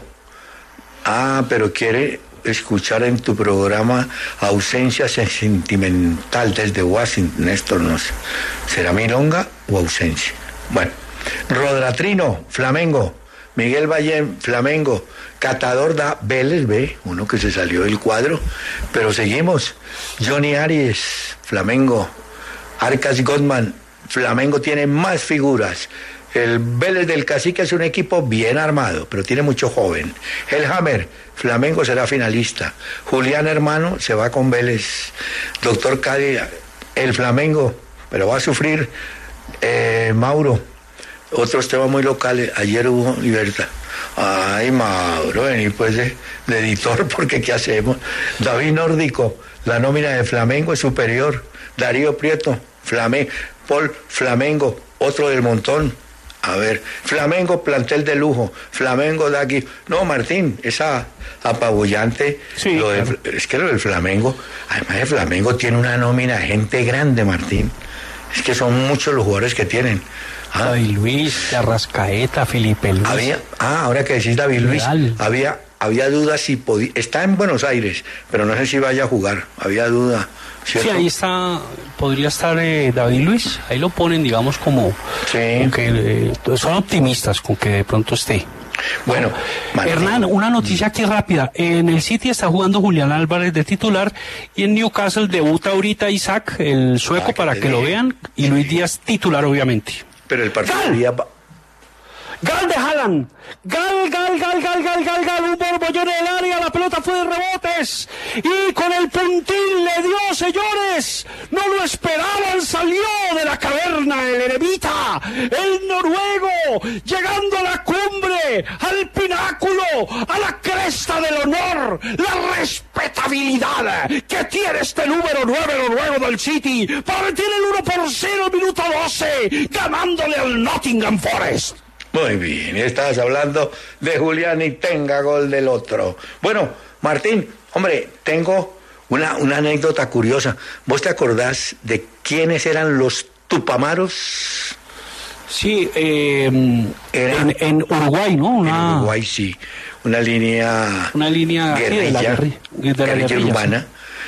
Ah, pero quiere escuchar en tu programa Ausencia Sentimental desde Washington. Néstor, no sé. ¿Será milonga o ausencia? Bueno. Rodratrino, Flamengo. Miguel Valle, Flamengo. Catador da Vélez, ve, uno que se salió del cuadro. Pero seguimos. Johnny Aries, Flamengo. Arcas Gottman, Flamengo tiene más figuras. El Vélez del Cacique es un equipo bien armado, pero tiene mucho joven. El Hammer, Flamengo será finalista. Julián Hermano se va con Vélez. Doctor Cádiz, el Flamengo, pero va a sufrir eh, Mauro. Otros temas muy locales. Ayer hubo libertad. Ay, Mauro, vení pues de, de editor, porque ¿qué hacemos? David Nórdico, la nómina de Flamengo es superior. Darío Prieto, Flamengo. Paul, Flamengo, otro del montón. A ver, Flamengo, plantel de lujo. Flamengo de aquí. No, Martín, esa apabullante. Sí, lo de, claro. Es que lo del Flamengo, además el Flamengo tiene una nómina de gente grande, Martín. Es que son muchos los jugadores que tienen. Ah, David Luis, Arrascaeta, Felipe Luis. había, ah, ahora que decís David Luis, Real. había, había dudas si podía. Está en Buenos Aires, pero no sé si vaya a jugar. Había duda. ¿Cierto? Sí, ahí está, podría estar eh, David Luis, ahí lo ponen, digamos, como, Sí. como que eh, son optimistas con que de pronto esté. Bueno, Martín. Hernán, una noticia aquí rápida. En el City está jugando Julián Álvarez de titular y en Newcastle debuta ahorita Isaac, el sueco, Ah, que para te que lo dije. vean, y Luis Díaz titular, obviamente. Pero el partido ¡Gal! sería pa- ¡Gal de Haaland! ¡Gal, gal, gal, gal, gal, gal, gal! Un borbollón en el área, la pelota fue de rebotes. Y con el puntín le dio, señores. No lo esperaban, salió de la caverna el eremita, el noruego, llegando a la cumbre, al pináculo, a la cresta del honor, la respetabilidad que tiene este número nueve noruego del City para meter el uno por cero, minuto doce, ganándole al Nottingham Forest. Muy bien, estabas hablando de Julián y tenga gol del otro. Bueno, Martín, hombre, tengo una, una anécdota curiosa. ¿Vos te acordás de quiénes eran los Tupamaros? Sí, eh, Era- en, en Uruguay, ¿no? Una, En Uruguay, sí. Una línea... Una línea sí, de la guerri- de la guerrilla guerrilla, urbana.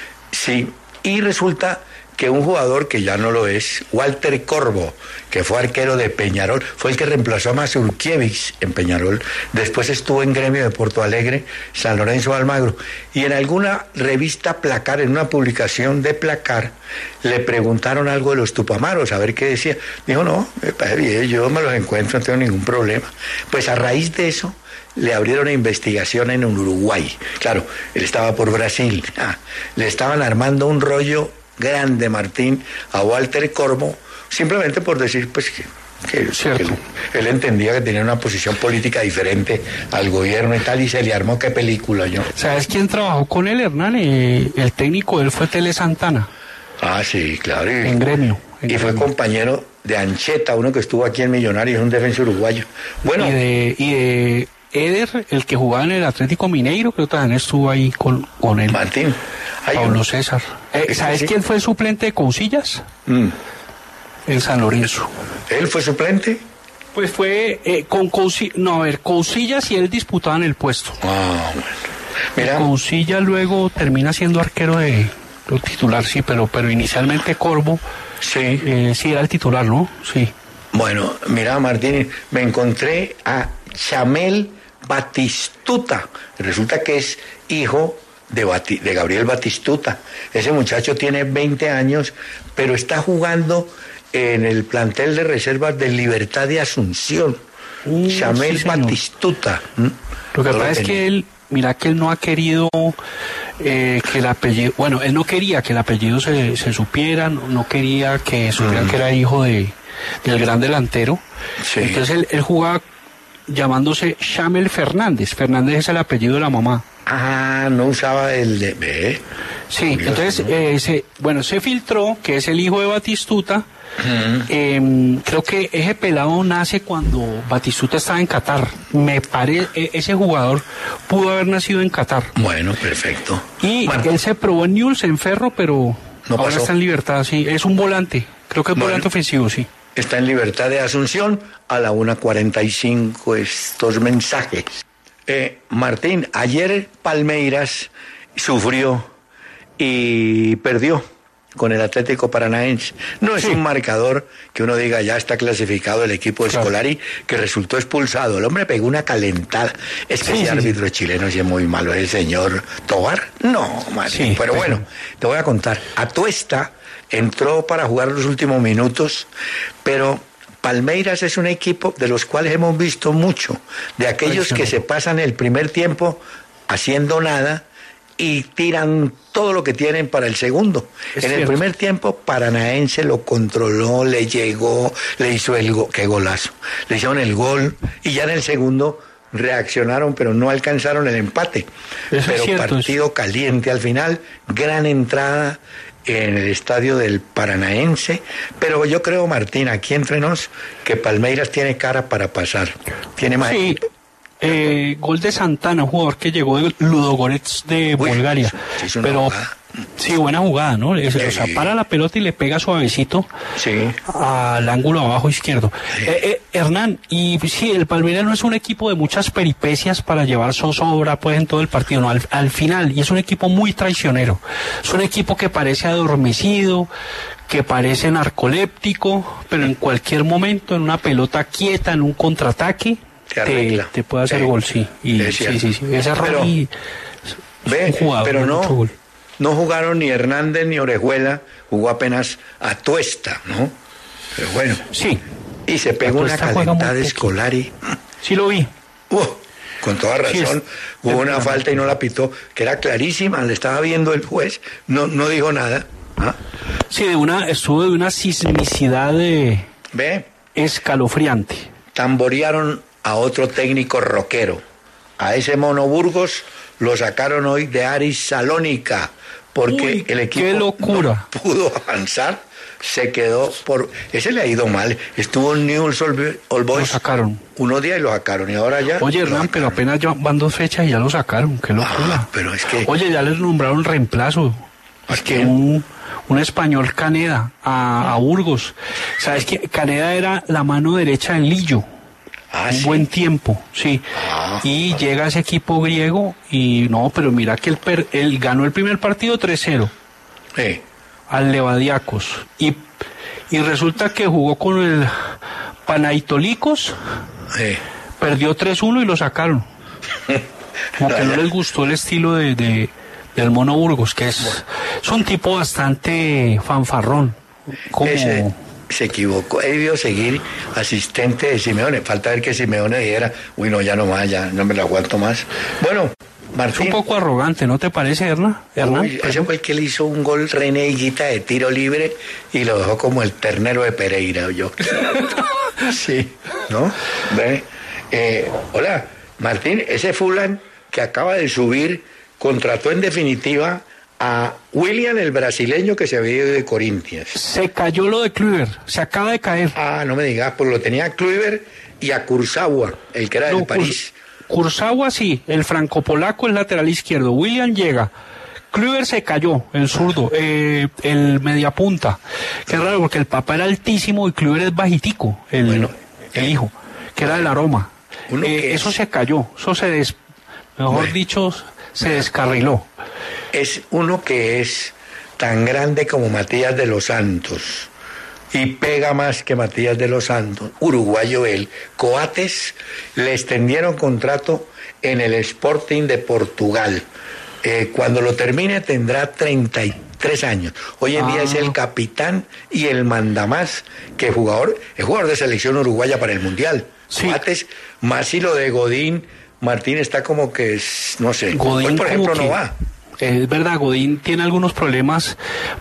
Sí. Y resulta que un jugador que ya no lo es, Walter Corvo, que fue arquero de Peñarol, fue el que reemplazó a Mazurkiewicz en Peñarol. Después estuvo en Gremio de Porto Alegre, San Lorenzo de Almagro. Y en alguna revista Placar, en una publicación de Placar, le preguntaron algo de los Tupamaros, a ver qué decía. Dijo, no, me parece bien, yo me los encuentro, no tengo ningún problema. Pues a raíz de eso le abrieron una investigación en Uruguay. Claro, él estaba por Brasil. Ah, le estaban armando un rollo grande, Martín, a Walter Corvo, simplemente por decir, pues, que, que- Cierto. que él entendía que tenía una posición política diferente al gobierno y tal, y se le armó qué película, yo. ¿Sabes quién trabajó con él, Hernán? Eh, el técnico de él fue Tele Santana, Ah, sí, claro. Y, en Gremio. en y fue Gremio. compañero de Ancheta, uno que estuvo aquí en Millonarios, un defensa uruguayo. Bueno, Y de, y de Eder, el que jugaba en el Atlético Mineiro, creo que también estuvo ahí con, con él. Martín, hay Pablo un- César. Eh, Este ¿Sabes sí. quién fue el suplente de Cousillas? Mm, En San Lorenzo. ¿él fue suplente? Pues fue eh, con Cousillas, no, a ver, Cousillas y él disputaban el puesto. Ah, bueno. Mira, Cousillas luego termina siendo arquero de lo titular, sí, pero pero inicialmente Corvo sí. eh, sí era el titular, ¿no? Sí. Bueno, mira, Martín, me encontré a Chamel Batistuta. Resulta que es hijo de, Bati- de Gabriel Batistuta. Ese muchacho tiene veinte años, pero está jugando en el plantel de reservas de Libertad de Asunción. Uh, Chamel sí, señor. Batistuta. ¿Mm? Lo que No pasa es tenía. que él, mira que él no ha querido eh, que el apellido, bueno, él no quería que el apellido se, se supiera, no, no quería que supieran Mm. que era hijo de del gran delantero. Sí. Entonces él, él jugaba llamándose Chamel Fernández. Fernández es el apellido de la mamá. Ah, no usaba el de... ¿Ve? Sí, Curioso, entonces, ¿no? eh, se, bueno, se filtró que es el hijo de Batistuta. Eh, creo que ese pelado nace cuando Batistuta estaba en Qatar. Me parece, ese jugador pudo haber nacido en Qatar. Bueno, perfecto. Y Bueno, él se probó en Newell's, en Ferro, pero No ahora pasó. está en libertad, sí. Es un volante, creo que es Bueno. volante ofensivo, sí. está en Libertad de Asunción a la una cuarenta y cinco estos mensajes. Eh, Martín, ayer Palmeiras sufrió y perdió con el Atlético Paranaense. No es Sí. un marcador que uno diga ya está clasificado el equipo de Claro. Scolari, que resultó expulsado. El hombre pegó una calentada. Es que Sí, ese sí, árbitro chileno sí es muy malo. ¿El señor Tobar? No, Martín. Sí, pero pues, bueno, te voy a contar. Atuesta entró para jugar los últimos minutos, pero Palmeiras es un equipo de los cuales hemos visto mucho, de aquellos que se pasan el primer tiempo haciendo nada y tiran todo lo que tienen para el segundo. Es en el cierto. primer tiempo, Paranaense lo controló, le llegó, le hizo el gol, qué golazo, le hicieron el gol, y ya en el segundo reaccionaron, pero no alcanzaron el empate. Eso pero es cierto, partido eso. caliente al final, gran entrada en el estadio del Paranaense, pero yo creo, Martín, aquí entre nos, que Palmeiras tiene cara para pasar. Tiene más. Sí, eh, gol de Santana, un jugador que llegó de Ludogorets de Uy, Bulgaria. sí, hizo una pero jugada. sí, buena jugada, ¿no? Es- Sí. O sea, para la pelota y le pega suavecito Sí. al ángulo abajo izquierdo. Eh, eh, Hernán, y sí, el Palmeiras no es un equipo de muchas peripecias para llevar zozobra pues en todo el partido, no, al, al final, y es un equipo muy traicionero. Es un equipo que parece adormecido, que parece narcoléptico, pero en cualquier momento, en una pelota quieta, en un contraataque, Te te, arregla. te puede hacer Sí. gol, sí. Y, Es sí, cierto. sí, sí. Ese Pero- Ronnie es Ve, un jugador pero de no, mucho gol. no jugaron ni Hernández ni Orejuela, jugó apenas Atuesta, ¿no? Pero bueno, Sí, y se pegó una Atuesta juega muy calentada de poquito. Scolari. sí lo vi. Uh, con toda Sí, razón, es- hubo es una verdad. falta y no la pitó, que era clarísima, le estaba viendo el juez, no, no dijo nada. ¿Ah? Sí, de una, estuvo de una sismicidad de Ve, escalofriante. tamborearon a otro técnico rockero. A ese Mono Burgos lo sacaron hoy de Aris Salónica, porque Uy, el equipo qué locura. no pudo avanzar, se quedó por... Ese le ha ido mal, estuvo en Newell's Old Old Lo Boys sacaron. unos días y lo sacaron, y ahora ya... Oye, lo Hernán, pero sacaron. apenas ya van dos fechas y ya lo sacaron. Qué locura. Ah, pero es que... Oye, ya les nombraron reemplazo. ¿A Es que quién? un, un español Caneda a, a Burgos. Sabes que Caneda era la mano derecha de Lillo. Ah, un sí. buen tiempo, sí. Ah. Y llega ese equipo griego y no, pero mira que él, per- él ganó el primer partido tres cero Sí. al Levadiakos. Y, y resulta que jugó con el Panaitolicos, Sí. perdió tres uno y lo sacaron. Como que no les gustó el estilo de, de- del Mono Burgos, que es, es un tipo bastante fanfarrón. Como, Ese se equivocó, él debió seguir asistente de Simeone. Falta ver que Simeone dijera, uy, no, ya no más, ya no me lo aguanto más. Bueno, es un Martín, poco arrogante, ¿no te parece, Hernán? Hernán? uy, ese fue el que le hizo un gol René Higuita de tiro libre y lo dejó como el ternero de Pereira, yo. Sí, ¿no? Ve, eh, hola, Martín, ese Fulham que acaba de subir contrató en definitiva a William, el brasileño que se había ido de Corinthians. Se cayó lo de Kluivert, se acaba de caer. Ah, no me digas, pues lo tenía a Kluivert y a Kurzawa, el que era del No, París. Kur- Kurzawa sí, el franco-polaco es lateral izquierdo. William llega. Kluivert se cayó, el zurdo, eh, el mediapunta. Qué raro, porque el papá era altísimo y Kluivert es bajitico, el, Bueno, el eh, hijo, que era de la Roma. uno Eh, que eso es- se cayó, eso se des, mejor Bueno. dicho, se descarriló. Es uno que es tan grande como Matías de los Santos y pega más que Matías de los Santos. Uruguayo él. Coates le extendieron contrato en el Sporting de Portugal. Eh, cuando lo termine tendrá treinta y tres años. Hoy en día Ah. es el capitán y el mandamás, que jugador, es jugador de selección uruguaya para el Mundial. Sí. Coates, más y lo de Godín, Martín está como que, es, no sé, Godín hoy por como ejemplo no que- va. Es verdad, Godín tiene algunos problemas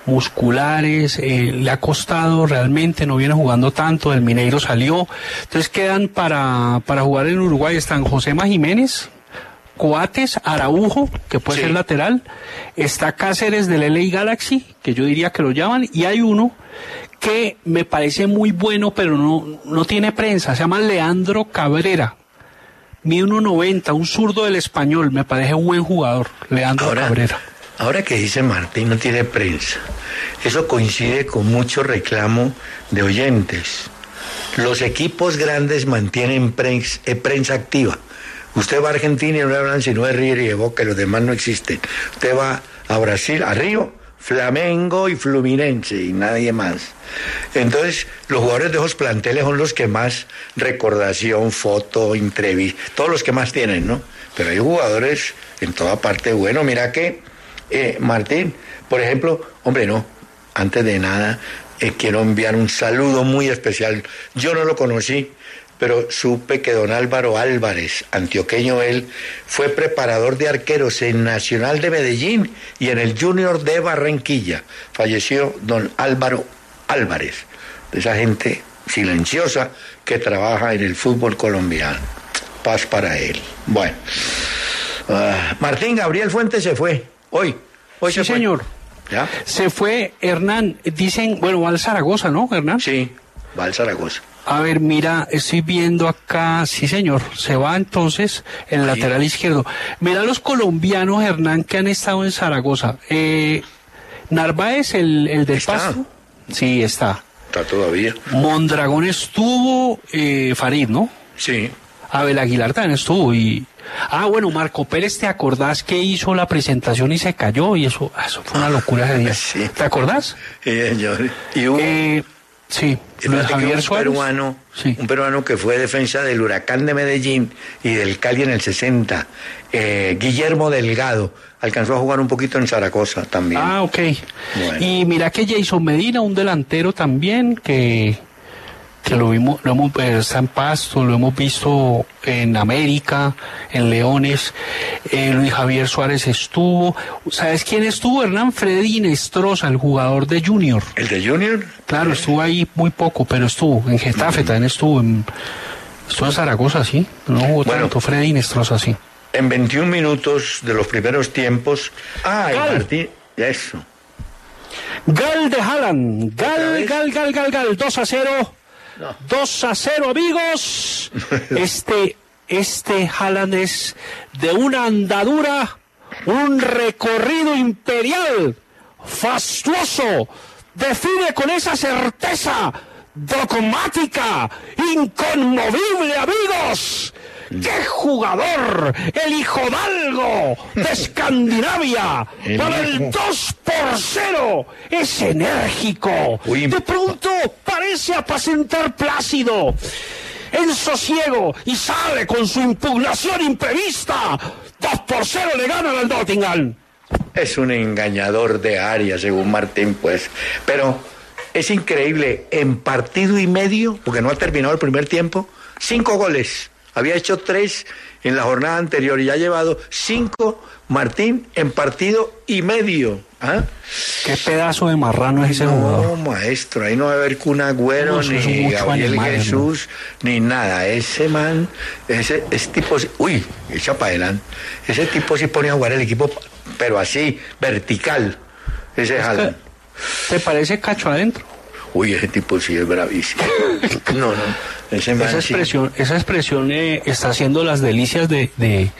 musculares, eh, le ha costado realmente, no viene jugando tanto, el Mineiro salió. Entonces quedan para, para jugar en Uruguay, están Josema Jiménez, Coates, Araujo, que puede Sí. ser lateral, está Cáceres del L A Galaxy, que yo diría que lo llaman, y hay uno que me parece muy bueno, pero no, no tiene prensa, se llama Leandro Cabrera. Mide uno noventa, un zurdo del Español, me parece un buen jugador, Leandro Ahora, Cabrera. ahora que dice Martín no tiene prensa, eso coincide con mucho reclamo de oyentes. Los equipos grandes mantienen prensa, eh, prensa activa. Usted va a Argentina y no le hablan sino de River y de Boca, y los demás no existen. Usted va a Brasil, a Río, Flamengo y Fluminense y nadie más. Entonces, los jugadores de esos planteles son los que más recordación, foto, entrevista, todos los que más tienen, ¿no? Pero hay jugadores en toda parte. Bueno, mira que, eh, Martín, por ejemplo, hombre, no, antes de nada, eh, quiero enviar un saludo muy especial. Yo no lo conocí, pero supe que don Álvaro Álvarez, antioqueño él, fue preparador de arqueros en Nacional de Medellín y en el Junior de Barranquilla. Falleció don Álvaro Álvarez, de esa gente silenciosa que trabaja en el fútbol colombiano. paz para él. Bueno, uh, Martín Gabriel Fuentes se fue, hoy, hoy Sí, se fue. señor. ¿Ya? Se fue Hernán, dicen, bueno, va al Zaragoza, ¿no, Hernán? Sí, va al Zaragoza. A ver, mira, estoy viendo acá, sí señor, se va entonces el Ahí. lateral izquierdo. Mira los colombianos, Hernán, que han estado en Zaragoza. Eh, Narváez, el, el del ¿Está? Pasto. Sí, está. Está todavía. Mondragón estuvo, eh, Farid, ¿no? Sí. Abel Aguilar también estuvo y... Ah, bueno, Marco Pérez, ¿te acordás que hizo la presentación y se cayó? Y eso, eso fue una locura ese día. Sí. ¿Te acordás? Sí, señor. Y hubo... Eh, sí, Y Luis fíjate que Javier un Suárez. peruano, Sí. un peruano que fue defensa del Huracán de Medellín y del Cali en el sesenta, eh, Guillermo Delgado, alcanzó a jugar un poquito en Zaragoza también. Ah, ok. Bueno. Y mira que Jason Medina, un delantero también, que, que lo vimos, lo hemos eh, está en Pasto, lo hemos visto en América, en Leones. Eh, Luis Javier Suárez estuvo. ¿Sabes quién estuvo? Hernán Freddy Nestroza, el jugador de Junior. ¿El de Junior? Claro, estuvo ahí muy poco, pero estuvo. En Getafe también estuvo. En, estuvo en Zaragoza, sí. No jugó Bueno. tanto. Freddy Nestroza, sí. En veintiún minutos de los primeros tiempos. ¡Ay, Gal. Martín! Eso. Gal de Haaland. ¿Otra Gal, vez? gal, gal, gal, gal. dos a cero. No. dos a cero, amigos. Este, este Haaland es de una andadura, un recorrido imperial, fastuoso. Define con esa certeza dogmática, inconmovible, amigos. ¡Qué jugador! ¡El hijodalgo de Escandinavia! El ¡Para hijo. el dos por cero! ¡Es enérgico! Uy. De pronto parece apacentar plácido, en sosiego, y sale con su impugnación imprevista. dos por cero le ganan al Nottingham. Es un engañador de área, según Martín, pues. Pero es increíble, en partido y medio, porque no ha terminado el primer tiempo, cinco goles. Había hecho tres en la jornada anterior y ya ha llevado cinco, Martín, en partido y medio. ¿Ah? Qué pedazo de marrano es ese No, jugador. maestro, ahí no va a haber Kun Agüero, No, eso es ni mucho Gabriel animal, Jesús, ni nada. Ese man, ese, ese tipo, sí- uy, echa para adelante. Ese tipo sí pone a jugar el equipo, pero así, vertical. Ese Haaland. ¿Te parece cacho adentro? Uy, ese tipo sí es bravísimo. No, no, ese man Esa sí. expresión, esa expresión eh, está haciendo las delicias de, de,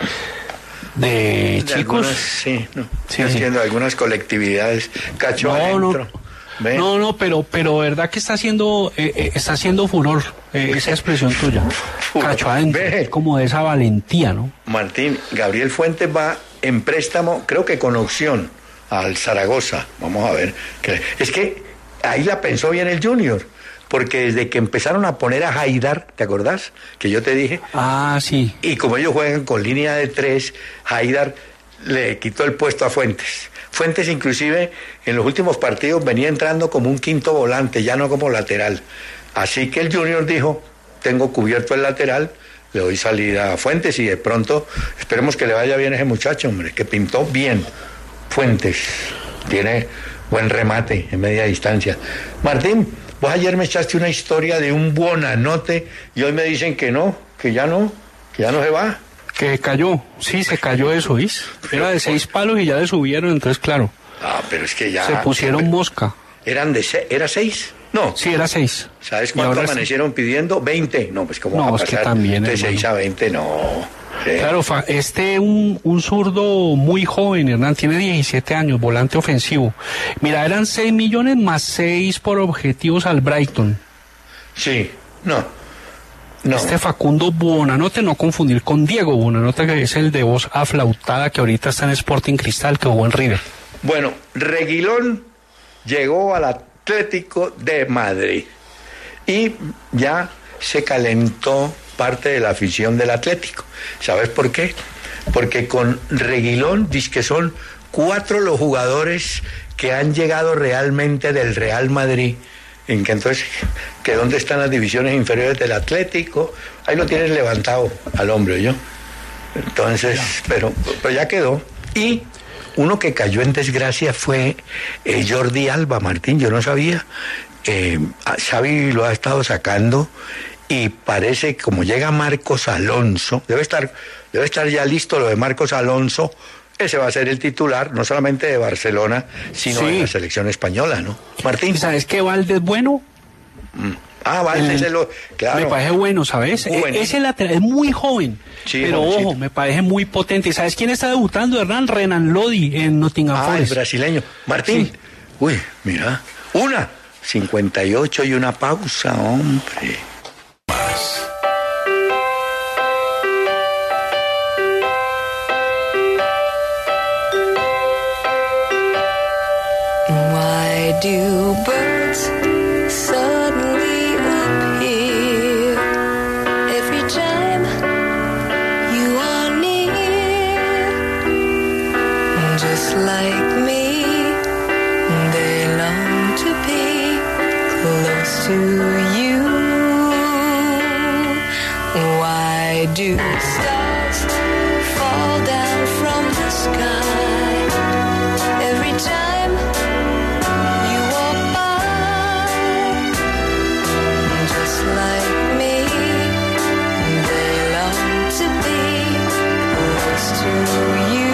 de De chicos. algunas, sí, no, Sí, yo sí. entiendo, algunas colectividades, cacho No, adentro. no. ¿Ve? No, no, pero, pero verdad que está haciendo, eh, eh, está haciendo furor eh, esa expresión tuya. Furor. Cacho adentro, Ve. como de esa valentía, ¿no? Martín, Gabriel Fuentes va en préstamo, creo que con opción, al Zaragoza. Vamos a ver. que- Es que ahí la pensó bien el Junior, porque desde que empezaron a poner a Haidar, ¿te acordás? Que yo te dije. Ah, sí. Y como ellos juegan con línea de tres, Haidar le quitó el puesto a Fuentes. Fuentes inclusive en los últimos partidos venía entrando como un quinto volante, ya no como lateral. Así que el Junior dijo, tengo cubierto el lateral, le doy salida a Fuentes y de pronto esperemos que le vaya bien a ese muchacho, hombre, que pintó bien. Fuentes tiene buen remate en media distancia. Martín, vos ayer me echaste una historia de un Buonanotte y hoy me dicen que no, que ya no, que ya no se va. Que cayó, sí, se cayó eso, ¿viste? Era de seis palos y ya le subieron, entonces claro, Ah, pero es que ya... se pusieron mosca. ¿Eran de se- ¿Era seis? No. Sí, era seis. ¿Sabes Y cuánto ahora sí. amanecieron pidiendo? veinte. No, pues cómo No, va a es que pasar también, de hermano. seis a veinte, no. Sí. Claro, fa- este un, un zurdo muy joven, Hernán, tiene diecisiete años, volante ofensivo. Mira, eran seis millones más seis por objetivos al Brighton. Sí, no. No. Este Facundo Buonanotte, no confundir con Diego Buonanotte, que es el de voz aflautada que ahorita está en Sporting Cristal, que jugó en River. Bueno, Reguilón llegó al Atlético de Madrid y ya se calentó parte de la afición del Atlético. ¿Sabes por qué? Porque con Reguilón dice que son cuatro los jugadores que han llegado realmente del Real Madrid. En que entonces, que dónde están las divisiones inferiores del Atlético, ahí lo tienes levantado al hombre, ¿yo? Entonces, pero, pero ya quedó. Y uno que cayó en desgracia fue eh, Jordi Alba, Martín, yo no sabía. Eh, Xavi lo ha estado sacando y parece que como llega Marcos Alonso, debe estar, debe estar ya listo lo de Marcos Alonso, ese va a ser el titular, no solamente de Barcelona, sino Sí. de la selección española, ¿no? Martín. ¿Sabes qué Valde es bueno? Ah, vale, ese lo, claro. Me parece bueno, ¿sabes? Muy bueno. E- Ese lateral es muy joven, Sí, pero jovencito. ojo, me parece muy potente. ¿Sabes quién está debutando, Hernán? Renan Lodi en Nottingham Ah, el Forest. brasileño. Martín. Sí. Uy, mira. Una. cincuenta y ocho y una pausa, hombre. Why do birds suddenly appear every time you are near? Just like me, they long to be close to you. Why do stars fall down from the sky every time you walk by? Just like me, they long to be close to you.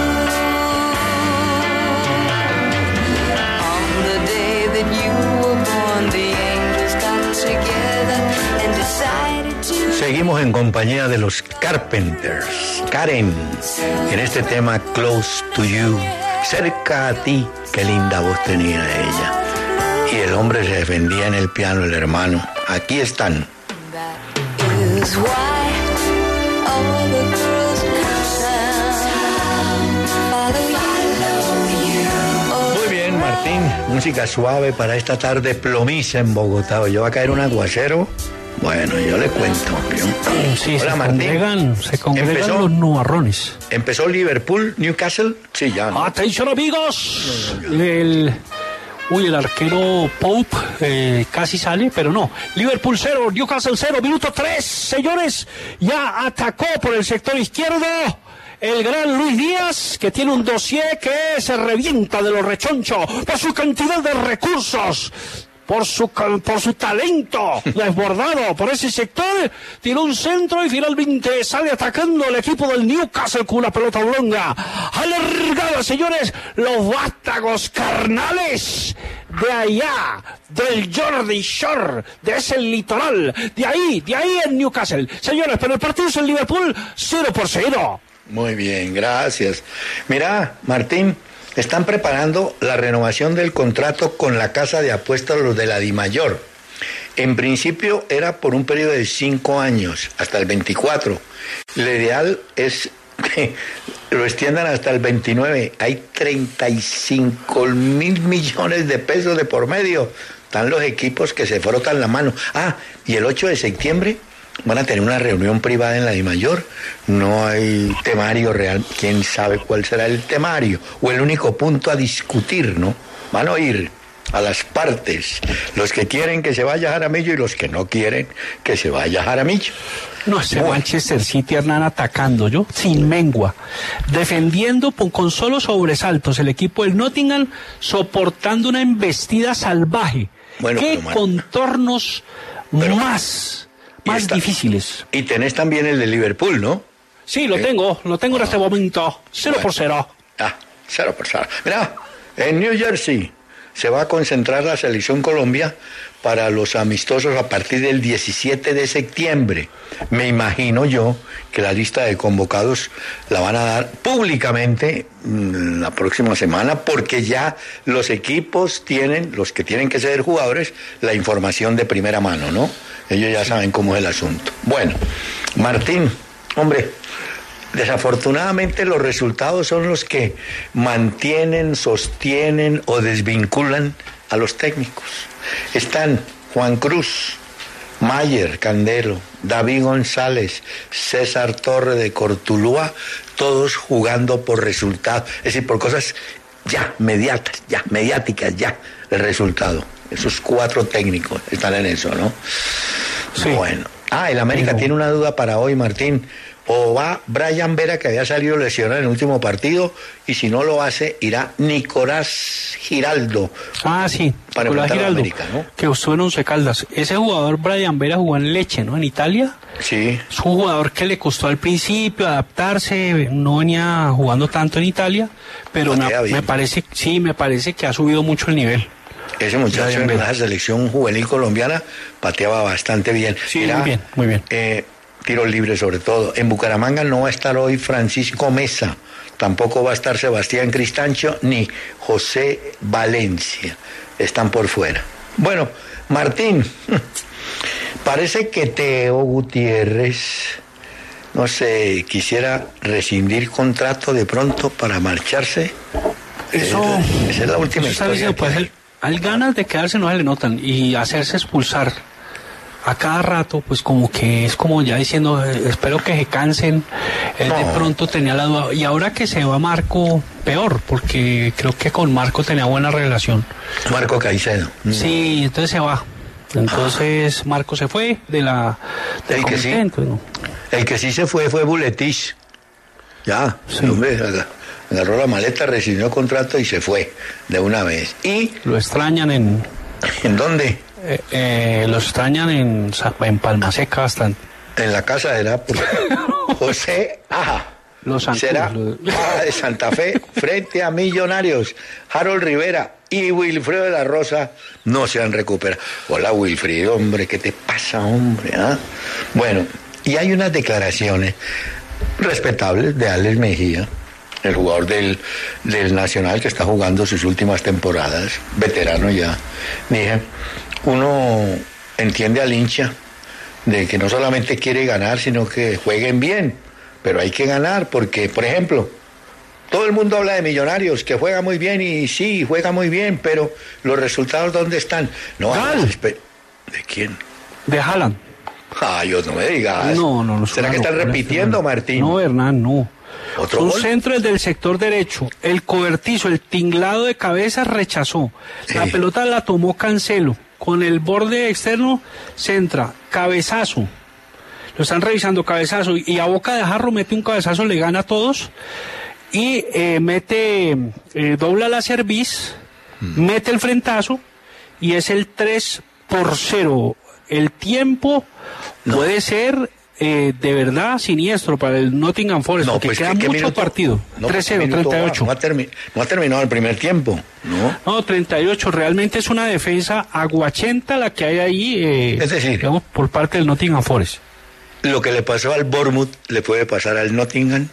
On the day that you were born, the angels got together and decided to. Seguimos en compañía de los Carpenters. Karen, en este tema Close to You, cerca a ti. Qué linda voz tenía ella. Y el hombre se defendía en el piano, el hermano. Aquí están. That is why all the girls come follow you. Muy bien, Martín. Música suave para esta tarde plomiza en Bogotá. Hoy va a caer un aguacero. Bueno, yo le cuento. ¿Vio? Sí, Hola, se Martín. congregan, se congregan ¿Empezó? los nubarrones. ¿Empezó Liverpool, Newcastle? Sí, ya. ¿no? Atención, amigos. El, uy, el arquero Pope eh, casi sale, pero no. Liverpool cero, Newcastle cero, minuto tres, señores. Ya atacó por el sector izquierdo el gran Luis Díaz, que tiene un dossier que se revienta de lo rechoncho por su cantidad de recursos. Por su, por su talento desbordado por ese sector, tiró un centro y finalmente sale atacando el equipo del Newcastle con una pelota oblonga. Alargada, señores, los vástagos carnales de allá, del Geordie Shore, de ese litoral, de ahí, de ahí en Newcastle. Señores, pero el partido es en Liverpool cero por cero. Muy bien, gracias. Mira, Martín, están preparando la renovación del contrato con la casa de apuestas, los de la Dimayor. En principio era por un periodo de cinco años, hasta el veinticuatro. Lo ideal es que lo extiendan hasta el veintinueve. Hay treinta y cinco mil millones de pesos de por medio. Están los equipos que se frotan la mano. Ah, y el ocho de septiembre van a tener una reunión privada en la Dimayor. No hay temario real. ¿Quién sabe cuál será el temario? O el único punto a discutir, ¿no? Van a oír a las partes, los que quieren que se vaya Jaramillo y los que no quieren que se vaya Jaramillo. No, ese Bueno. Manchester City, Hernán, atacando, yo, sin mengua, defendiendo con, con solo sobresaltos el equipo del Nottingham, soportando una embestida salvaje. Bueno, ¿Qué pero, Mar- contornos Pero- más, Y más está- difíciles? Y tenés también el de Liverpool, ¿no? Sí, lo Sí. tengo, lo tengo en Ah. este momento, cero por cero. Ah, cero por cero. Mira, en New Jersey se va a concentrar la selección Colombia para los amistosos a partir del diecisiete de septiembre. Me imagino yo que la lista de convocados la van a dar públicamente mm, la próxima semana, porque ya los equipos tienen, los que tienen que ser jugadores, la información de primera mano, ¿no? Ellos ya saben cómo es el asunto. Bueno, Martín, hombre, desafortunadamente los resultados son los que mantienen, sostienen o desvinculan a los técnicos. Están Juan Cruz, Mayer Candelo, David González, César Torre de Cortuluá, todos jugando por resultados, es decir, por cosas ya mediatas, ya mediáticas, ya el resultado. Esos cuatro técnicos están en eso, ¿no? Sí. Bueno. Ah, el América Pero- tiene una duda para hoy, Martín. o va Brian Vera, que había salido lesionado en el último partido, y si no lo hace, irá Nicolás Giraldo. Ah, sí, para Nicolás Giraldo, América, ¿no? que estuvo en Once Caldas. Ese jugador, Brian Vera, jugó en Leche, ¿no? En Italia. Sí. Es un jugador que le costó al principio adaptarse, no venía jugando tanto en Italia, pero me, me parece, sí, me parece que ha subido mucho el nivel. Ese muchacho en la selección juvenil colombiana pateaba bastante bien. Sí, Era, muy bien, muy bien. Eh, tiros libres sobre todo. En Bucaramanga no va a estar hoy Francisco Mesa, tampoco va a estar Sebastián Cristancho ni José Valencia. Están por fuera. Bueno, Martín, parece que Teo Gutiérrez, no sé, quisiera rescindir contrato de pronto para marcharse. Eso, esa, esa es la última historia. Pues él, él ganas de quedarse no se le notan, y hacerse expulsar a cada rato, pues como que es como ya diciendo, eh, espero que se cansen. Él no. de pronto tenía la duda, y ahora que se va Marco, peor, porque creo que con Marco tenía buena relación. Marco Caicedo. Sí, entonces se va. Entonces ah. Marco se fue de la del el, que sí, entonces, ¿no? el que sí se fue fue Buletich. Ya, sí. hombre, agarró la maleta, recibió contrato y se fue de una vez. Y lo extrañan en... ¿En dónde? Eh, eh, lo extrañan en, en Palma Seca bastante. En la casa era José Aja. Los será Aja de Santa Fe frente a Millonarios. Harold Rivera y Wilfredo de la Rosa no se han recuperado. Hola Wilfredo, hombre, ¿qué te pasa, hombre? ¿Ah? Bueno, y hay unas declaraciones respetables de Alex Mejía, el jugador del, del Nacional que está jugando sus últimas temporadas, veterano ya. Dije, uno entiende al hincha de que no solamente quiere ganar, sino que jueguen bien, pero hay que ganar porque, por ejemplo, todo el mundo habla de Millonarios, que juega muy bien y sí, juega muy bien, pero los resultados ¿dónde están? No, ¿de quién? De Haaland. Ay, Dios, no me digas. No, no, no. ¿Será que están repitiendo, Martín? No, Hernán, no. ¿Otro Un gol? centro del sector derecho, el cobertizo, el tinglado de cabeza rechazó. La sí. pelota la tomó Cancelo. Con el borde externo, centra, cabezazo. Lo están revisando, cabezazo. Y a boca de jarro mete un cabezazo, le gana a todos. Y eh, mete, eh, dobla la cerviz, mm. mete el frentazo. Y es el tres por cero. El tiempo no. puede ser eh, de verdad siniestro para el Nottingham Forest, no, porque pues, queda ¿qué, mucho qué minuto? partido. No, tres cero, treinta y ocho. No ha, termi- no ha terminado el primer tiempo, ¿no? No, treinta y ocho. Realmente es una defensa aguachenta la que hay ahí, eh, es decir, digamos, por parte del Nottingham Forest. Lo que le pasó al Bournemouth le puede pasar al Nottingham.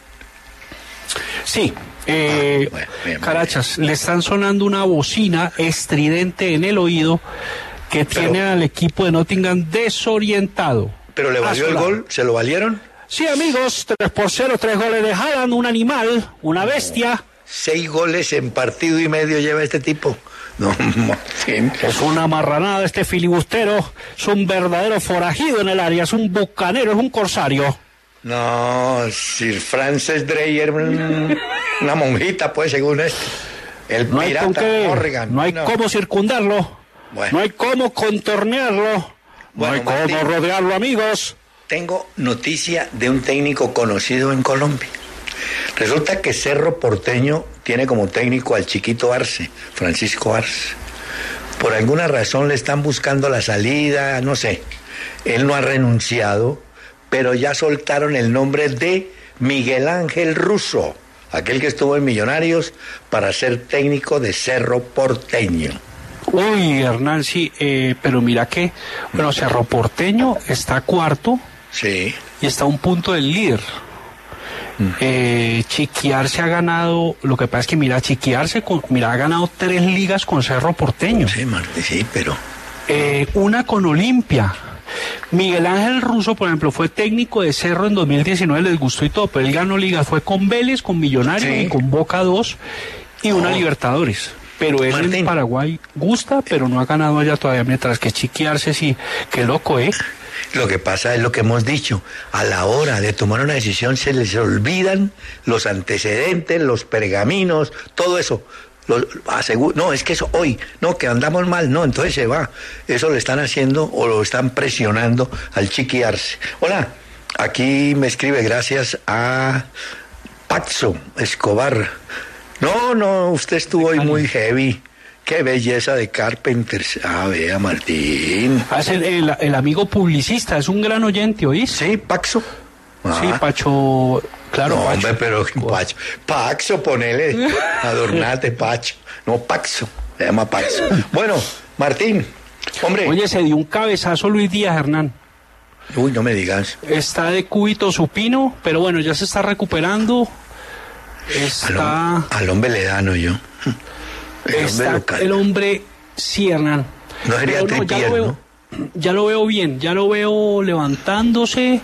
Sí. Eh, ah, bueno, bien, Carachas, bien. Le están sonando una bocina estridente en el oído que pero, tiene al equipo de Nottingham desorientado. ¿Pero le valió el gol? ¿Se lo valieron? Sí, amigos, tres por cero, tres goles de Haaland, un animal, una bestia. No, seis goles en partido y medio lleva este tipo. No, es una marranada este filibustero, es un verdadero forajido en el área, es un bucanero, es un corsario. No, Sir Francis Dreyer, una monjita, pues, según esto. El no pirata hay Morgan. No hay no. cómo circundarlo, bueno. no hay cómo contornearlo, bueno, no hay Martín, cómo rodearlo, amigos. Tengo noticia de un técnico conocido en Colombia. Resulta que Cerro Porteño tiene como técnico al chiquito Arce, Francisco Arce. Por alguna razón le están buscando la salida, no sé. Él no ha renunciado, pero ya soltaron el nombre de Miguel Ángel Russo, aquel que estuvo en Millonarios, para ser técnico de Cerro Porteño. Uy, Hernán, sí, eh, pero mira que, bueno, Cerro Porteño está cuarto. Sí. Y está a un punto del líder. Eh, Chiquiar se ha ganado, lo que pasa es que mira, Chiquiar se, mira, ha ganado tres ligas con Cerro Porteño. Sí, Martín, sí, pero... Eh, una con Olimpia. Miguel Ángel Russo, por ejemplo, fue técnico de Cerro en dos mil diecinueve, les gustó y todo, pero él ganó ligas, fue con Vélez, con Millonarios, sí. y con Boca dos y una oh. Libertadores. Pero él Martín. en Paraguay gusta, pero no ha ganado allá todavía, mientras que Chiquiarse sí, qué loco, ¿eh? Lo que pasa es lo que hemos dicho, a la hora de tomar una decisión se les olvidan los antecedentes, los pergaminos, todo eso. Lo, aseguro, no, es que eso hoy, no, que andamos mal, no, entonces se va. Eso le están haciendo o lo están presionando al Chiquiarse. Hola, Aquí me escribe gracias a Paxo Escobar. No, no, usted estuvo hoy muy heavy. Qué belleza de Carpenters. Ah, vea, Martín. Ah, es el, el, el amigo publicista, es un gran oyente, ¿oís? Sí, Paxo. Ah. Sí, Pacho, claro, No, Pacho. hombre, pero Pacho. Paxo, ponele. Adornate, Pacho. No, Paxo. Se llama Paxo. Bueno, Martín, hombre. Oye, se dio un cabezazo Luis Díaz, Hernán. Uy, no me digas. Está de cúbito supino, pero bueno, ya se está recuperando. Al, Está... hom- al hombre le dano yo. El hombre Está local. el hombre, sí, Hernán. No sería Pero ya Trippier, lo veo, ¿no? ya lo veo bien, ya lo veo levantándose.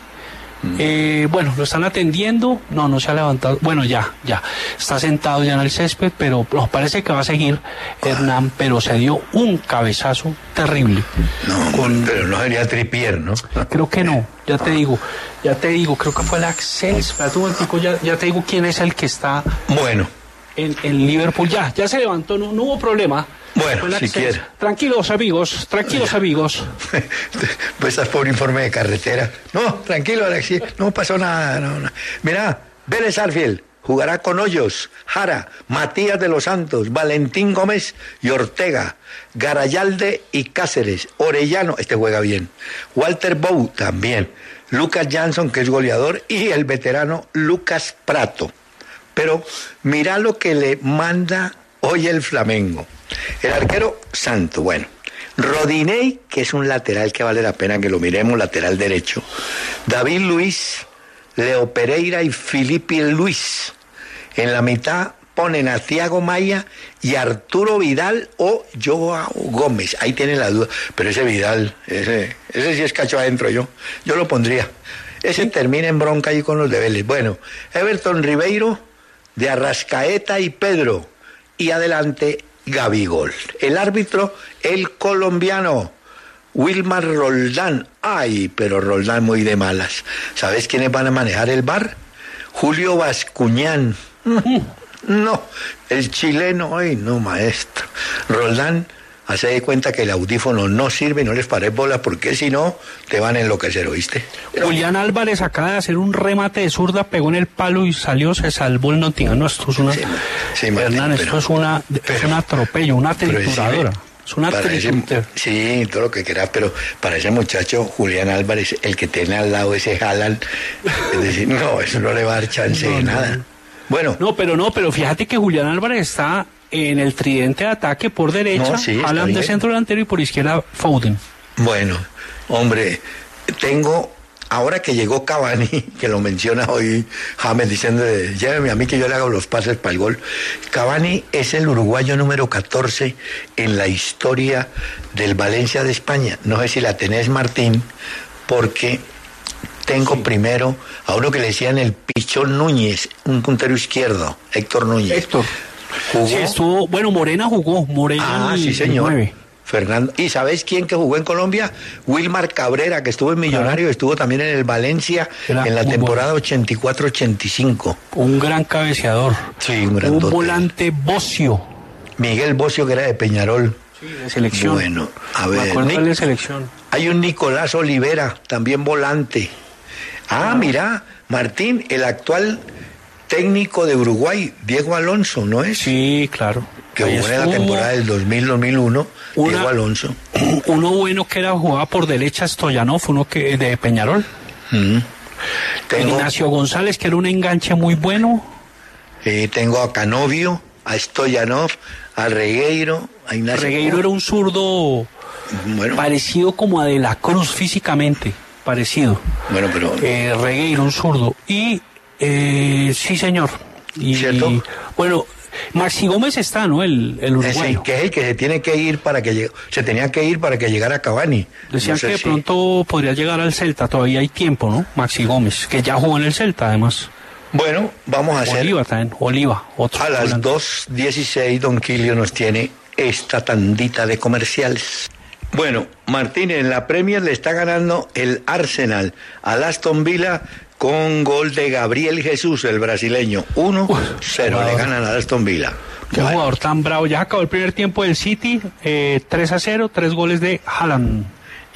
Eh, bueno, lo están atendiendo. No, no se ha levantado. Bueno, ya, ya. Está sentado ya en el césped, pero nos parece que va a seguir Hernán, pero se dio un cabezazo terrible. No, Con- pero no sería Trippier, ¿no? Creo que no, ya te digo, ya te digo, creo que fue el Axel. Espérate un momentico, ya, ya te digo quién es el que está Bueno, en, en Liverpool. Ya, ya se levantó, no, no hubo problema. Bueno, Fue el si Axel. quiere. Tranquilos amigos, tranquilos amigos. pues estás por un informe de carretera. No, tranquilo, Alexis, no pasó nada. No, no. Mira, Vélez Sarsfield jugará con Hoyos, Jara, Matías de los Santos, Valentín Gómez y Ortega, Garayalde y Cáceres, Orellano, este juega bien, Walter Bow también, Lucas Jansson, que es goleador, y el veterano Lucas Prato. Pero mira lo que le manda hoy el Flamengo. El arquero Santo, bueno. Rodinei, que es un lateral que vale la pena que lo miremos, lateral derecho. David Luiz, Leo Pereira y Filipe Luis. En la mitad ponen a Thiago Maya y Arturo Vidal o Joao Gómez. Ahí tienen la duda. Pero ese Vidal, ese, ese sí es cacho adentro, yo. Yo lo pondría. Ese termina en bronca ahí con los de Vélez. Bueno, Everton Ribeiro, de Arrascaeta y Pedro. Y adelante Gabigol. El árbitro, el colombiano Wilmar Roldán. Ay, pero Roldán muy de malas. ¿Sabes quiénes van a manejar el V A R? Julio Bascuñán. No, el chileno. Ay, no, maestro. Roldán, hace de cuenta que el audífono no sirve, no les pares bola, porque si no, te van a enloquecer, ¿oíste? Pero, Julián Álvarez acaba de hacer un remate de zurda, pegó en el palo y salió, se salvó el Nottingham. No, esto es una... Sí, sí, Martín, Hernán, esto pero- es una, es pero- un atropello, una pero trituradora. decime, Es una para ese- trituradora. sí, todo lo que quieras, pero para ese muchacho, Julián Álvarez, el que tiene al lado ese Haaland, es decir, no, eso no le va a dar chance No, de no, nada. no. Bueno, No, pero no, pero fíjate que Julián Álvarez está en el tridente de ataque por derecha, No, sí, está Haaland de bien. centro delantero y por izquierda Foden. bueno, hombre, tengo, ahora que llegó Cavani, que lo menciona hoy James diciendo, de, lléveme a mí que yo le hago los pases para el gol. Cavani es el uruguayo número catorce en la historia del Valencia de España. No sé si la tenés, Martín, porque tengo Sí. primero a uno que le decían el Pichón Núñez, un puntero izquierdo, Héctor Núñez. Héctor. Jugó. Sí, estuvo, bueno, Morena jugó, Morena Ah, el- sí, el señor. nueve. Fernando. ¿Y sabes quién que jugó en Colombia? Wilmar Cabrera, que estuvo en Millonario, estuvo también en el Valencia Era en la muy temporada ochenta y cuatro ochenta y cinco. Un gran cabeceador. Sí, un Un grandote. volante bocio. Miguel Bocio, que era de Peñarol. Sí, de selección. Bueno, a Me ver. acuerdo Nic- él de selección. Hay un Nicolás Olivera, también volante. Ah, mira, Martín, el actual técnico de Uruguay, Diego Alonso, ¿no es? Sí, claro. Que Ahí jugó en la estuvo. temporada del dos mil dos mil uno, Una- Diego Alonso. Uno bueno que era jugaba por derecha Stoyanov, uno que de Peñarol. Mm. Tengo, Ignacio González, que era un enganche muy bueno. eh, tengo a Canovio, a Stoyanov, a Regueiro, a Ignacio. Regueiro era un zurdo Bueno, parecido como a De la Cruz físicamente, parecido. bueno, pero... Eh, Regueiro, un zurdo. Y, eh, sí, señor. Y, ¿Cierto? Bueno, Maxi Gómez está, ¿no? El, el Ese uruguayo. que es el que se tiene que ir para que llegue, se tenía que ir para que llegara Cavani. Decían No sé que de si- pronto podría llegar al Celta, todavía hay tiempo, ¿no? Maxi Gómez, que ya jugó en el Celta, además. Bueno, vamos a hacer Oliva también, Oliva, otro. a las volante. dos dieciséis, don Quilio nos tiene esta tandita de comerciales. Bueno, Martín, en la Premier le está ganando el Arsenal al Aston Villa con gol de Gabriel Jesús, el brasileño. uno cero, le jugador. ganan al Aston Villa. Qué Bueno, jugador tan bravo. Ya acabó el primer tiempo del City, eh, tres a cero, tres goles de Haaland.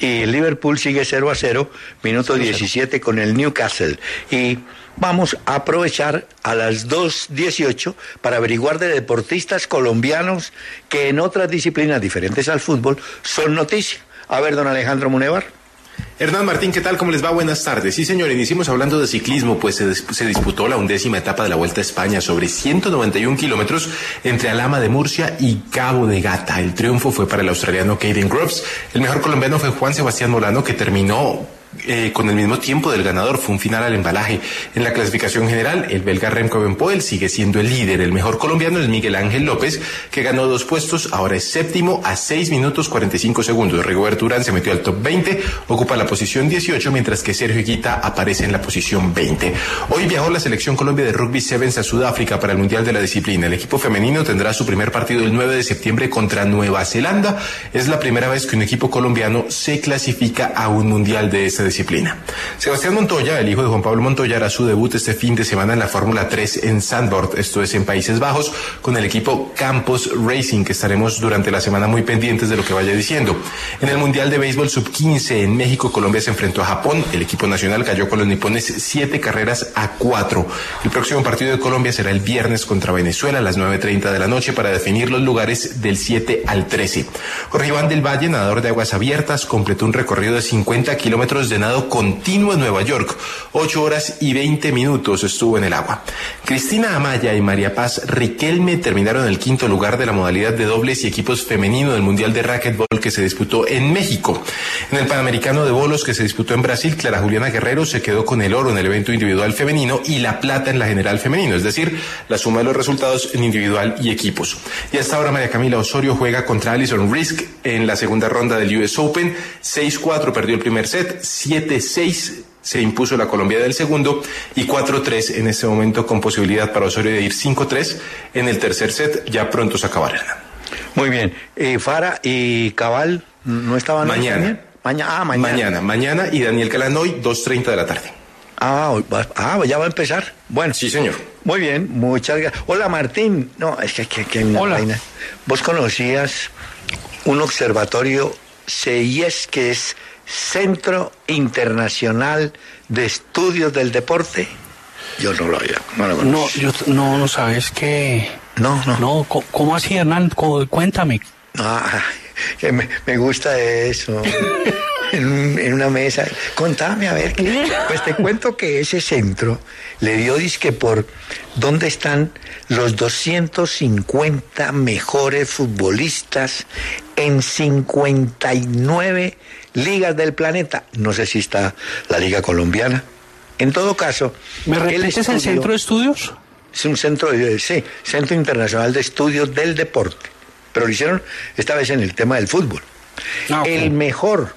Y el Liverpool sigue cero a cero, minuto diecisiete con el Newcastle. Y vamos a aprovechar a las dos dieciocho para averiguar de deportistas colombianos que en otras disciplinas diferentes al fútbol son noticia. A ver, don Alejandro Munevar. Hernán Martín, ¿qué tal? ¿Cómo les va? Buenas tardes. Sí, señor, iniciemos hablando de ciclismo, pues se, se disputó la undécima etapa de la Vuelta a España sobre ciento noventa y un kilómetros entre Alhama de Murcia y Cabo de Gata. El triunfo fue para el australiano Caden Groves. El mejor colombiano fue Juan Sebastián Molano, que terminó Eh, con el mismo tiempo del ganador. Fue un final al embalaje. En la clasificación general, el belga Remco Evenepoel sigue siendo el líder. El mejor colombiano es Miguel Ángel López, que ganó dos puestos, ahora es séptimo a seis minutos cuarenta y cinco segundos. Rigoberto Urán se metió al top veinte, ocupa la posición dieciocho, mientras que Sergio Higuita aparece en la posición veinte. Hoy viajó la selección Colombia de Rugby Sevens a Sudáfrica para el Mundial de la disciplina. El equipo femenino tendrá su primer partido el nueve de septiembre contra Nueva Zelanda. Es la primera vez que un equipo colombiano se clasifica a un Mundial de esta disciplina. Sebastián Montoya, el hijo de Juan Pablo Montoya, hará su debut este fin de semana en la Fórmula tres en Zandvoort, esto es en Países Bajos, con el equipo Campos Racing, que estaremos durante la semana muy pendientes de lo que vaya diciendo. En el Mundial de Béisbol sub quince en México, Colombia se enfrentó a Japón. El equipo nacional cayó con los nipones siete carreras a cuatro. El próximo partido de Colombia será el viernes contra Venezuela a las nueve treinta de la noche para definir los lugares del siete al trece. Jorge Iván del Valle, nadador de aguas abiertas, completó un recorrido de cincuenta kilómetros de nado continuo en Nueva York. ocho horas y veinte minutos estuvo en el agua. Cristina Amaya y María Paz Riquelme terminaron en el quinto lugar de la modalidad de dobles y equipos femenino del Mundial de Racquetball que se disputó en México. En el Panamericano de Bolos que se disputó en Brasil, Clara Juliana Guerrero se quedó con el oro en el evento individual femenino y la plata en la general femenino, es decir, la suma de los resultados en individual y equipos. Y hasta ahora María Camila Osorio juega contra Alison Risk en la segunda ronda del U S Open. seis cuatro perdió el primer set, siete seis se impuso la colombiana del segundo y cuatro tres en este momento, con posibilidad para Osorio de ir cinco tres en el tercer set. Ya pronto se acabará. Muy bien. Eh, Fara y Cabal no estaban mañana. Mañana, ah, mañana. Mañana, mañana y Daniel Calán hoy dos treinta de la tarde. Ah, ah, ya va a empezar. Bueno, sí, señor. Muy bien, muchas gracias. Hola, Martín. No, es que aquí hay una Hola. vaina. ¿Vos conocías un observatorio C I E S que es Centro Internacional de Estudios del Deporte? Yo no lo había. No, lo No, yo, no, no sabes que... No, no. No, ¿cómo, cómo así, Hernán? ¿Cómo? Cuéntame. Ah, que me, me gusta eso. en, un- en una mesa. Contame, a ver. ¿qué? Pues te cuento que ese centro le dio disque por dónde están los doscientos cincuenta mejores futbolistas en cincuenta y nueve ligas del planeta. No sé si está la Liga Colombiana. En todo caso, ¿Me el repites el estudio- centro de estudios? es un centro, de, sí, Centro Internacional de Estudios del Deporte. Pero lo hicieron esta vez en el tema del fútbol. Ah, ok. El mejor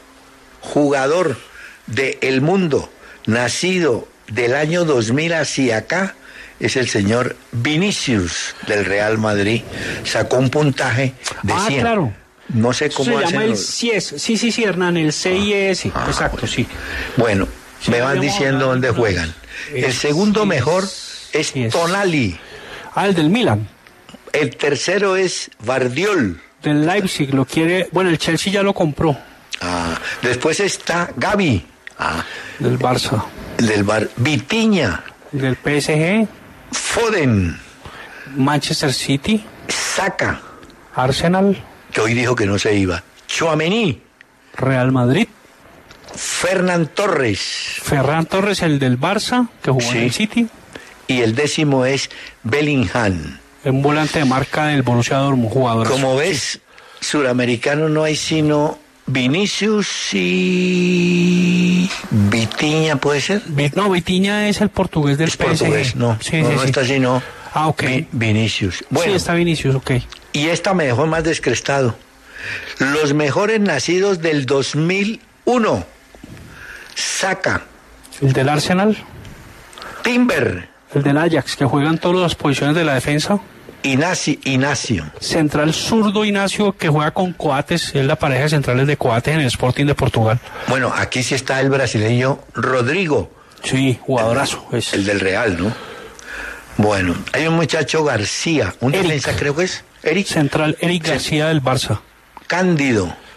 jugador del mundo, nacido del año dos mil hacia acá, es el señor Vinicius del Real Madrid. Sacó un puntaje de Ah, cien. claro. No sé Eso cómo se hacen llama el los- C I E S. Sí, sí, sí, Hernán, el C I E S. Ah, Exacto, sí. Bueno, Sí, me van habíamos diciendo hablado dónde otra juegan. vez. El Es- segundo sí, mejor es- es sí, es. Tonali. Ah, el del Milan. El tercero es Vardiol. Del Leipzig. Lo quiere... Bueno, el Chelsea ya lo compró. Ah, después está Gavi. Ah, Del Barça. el del Bar. Vitiña. Del P S G. Foden. Manchester City. Saka, Arsenal. que hoy dijo que no se iba. Tchouaméni. Real Madrid. Fernán Torres. Ferran Torres, el del Barça, que jugó Sí. en el City. Y el décimo es Bellingham. Un volante de marca del Borussia Dortmund, jugador. Como ves, suramericano no hay sino Vinicius y Vitiña, ¿puede ser? No, Vitiña es el portugués del Es P S G. portugués, no. Sí, no, sí, no sí. está sino Ah, ok. Vi- Vinicius. Bueno, Sí, está Vinicius, ok. y esta me dejó más descrestado. Los mejores nacidos del dos mil uno. Saka, El del Arsenal. Timber, El del Ajax, que juegan todas las posiciones de la defensa. Inacio, Inacio. Central zurdo Ignacio, que juega con Coates. Es la pareja de centrales de Coates en el Sporting de Portugal. Bueno, aquí sí está el brasileño Rodrigo, Sí, jugadorazo. Es. el del Real, ¿no? Bueno, hay un muchacho García, un Eric. defensa creo que es, Eric Central Eric García del Barça. Cándido,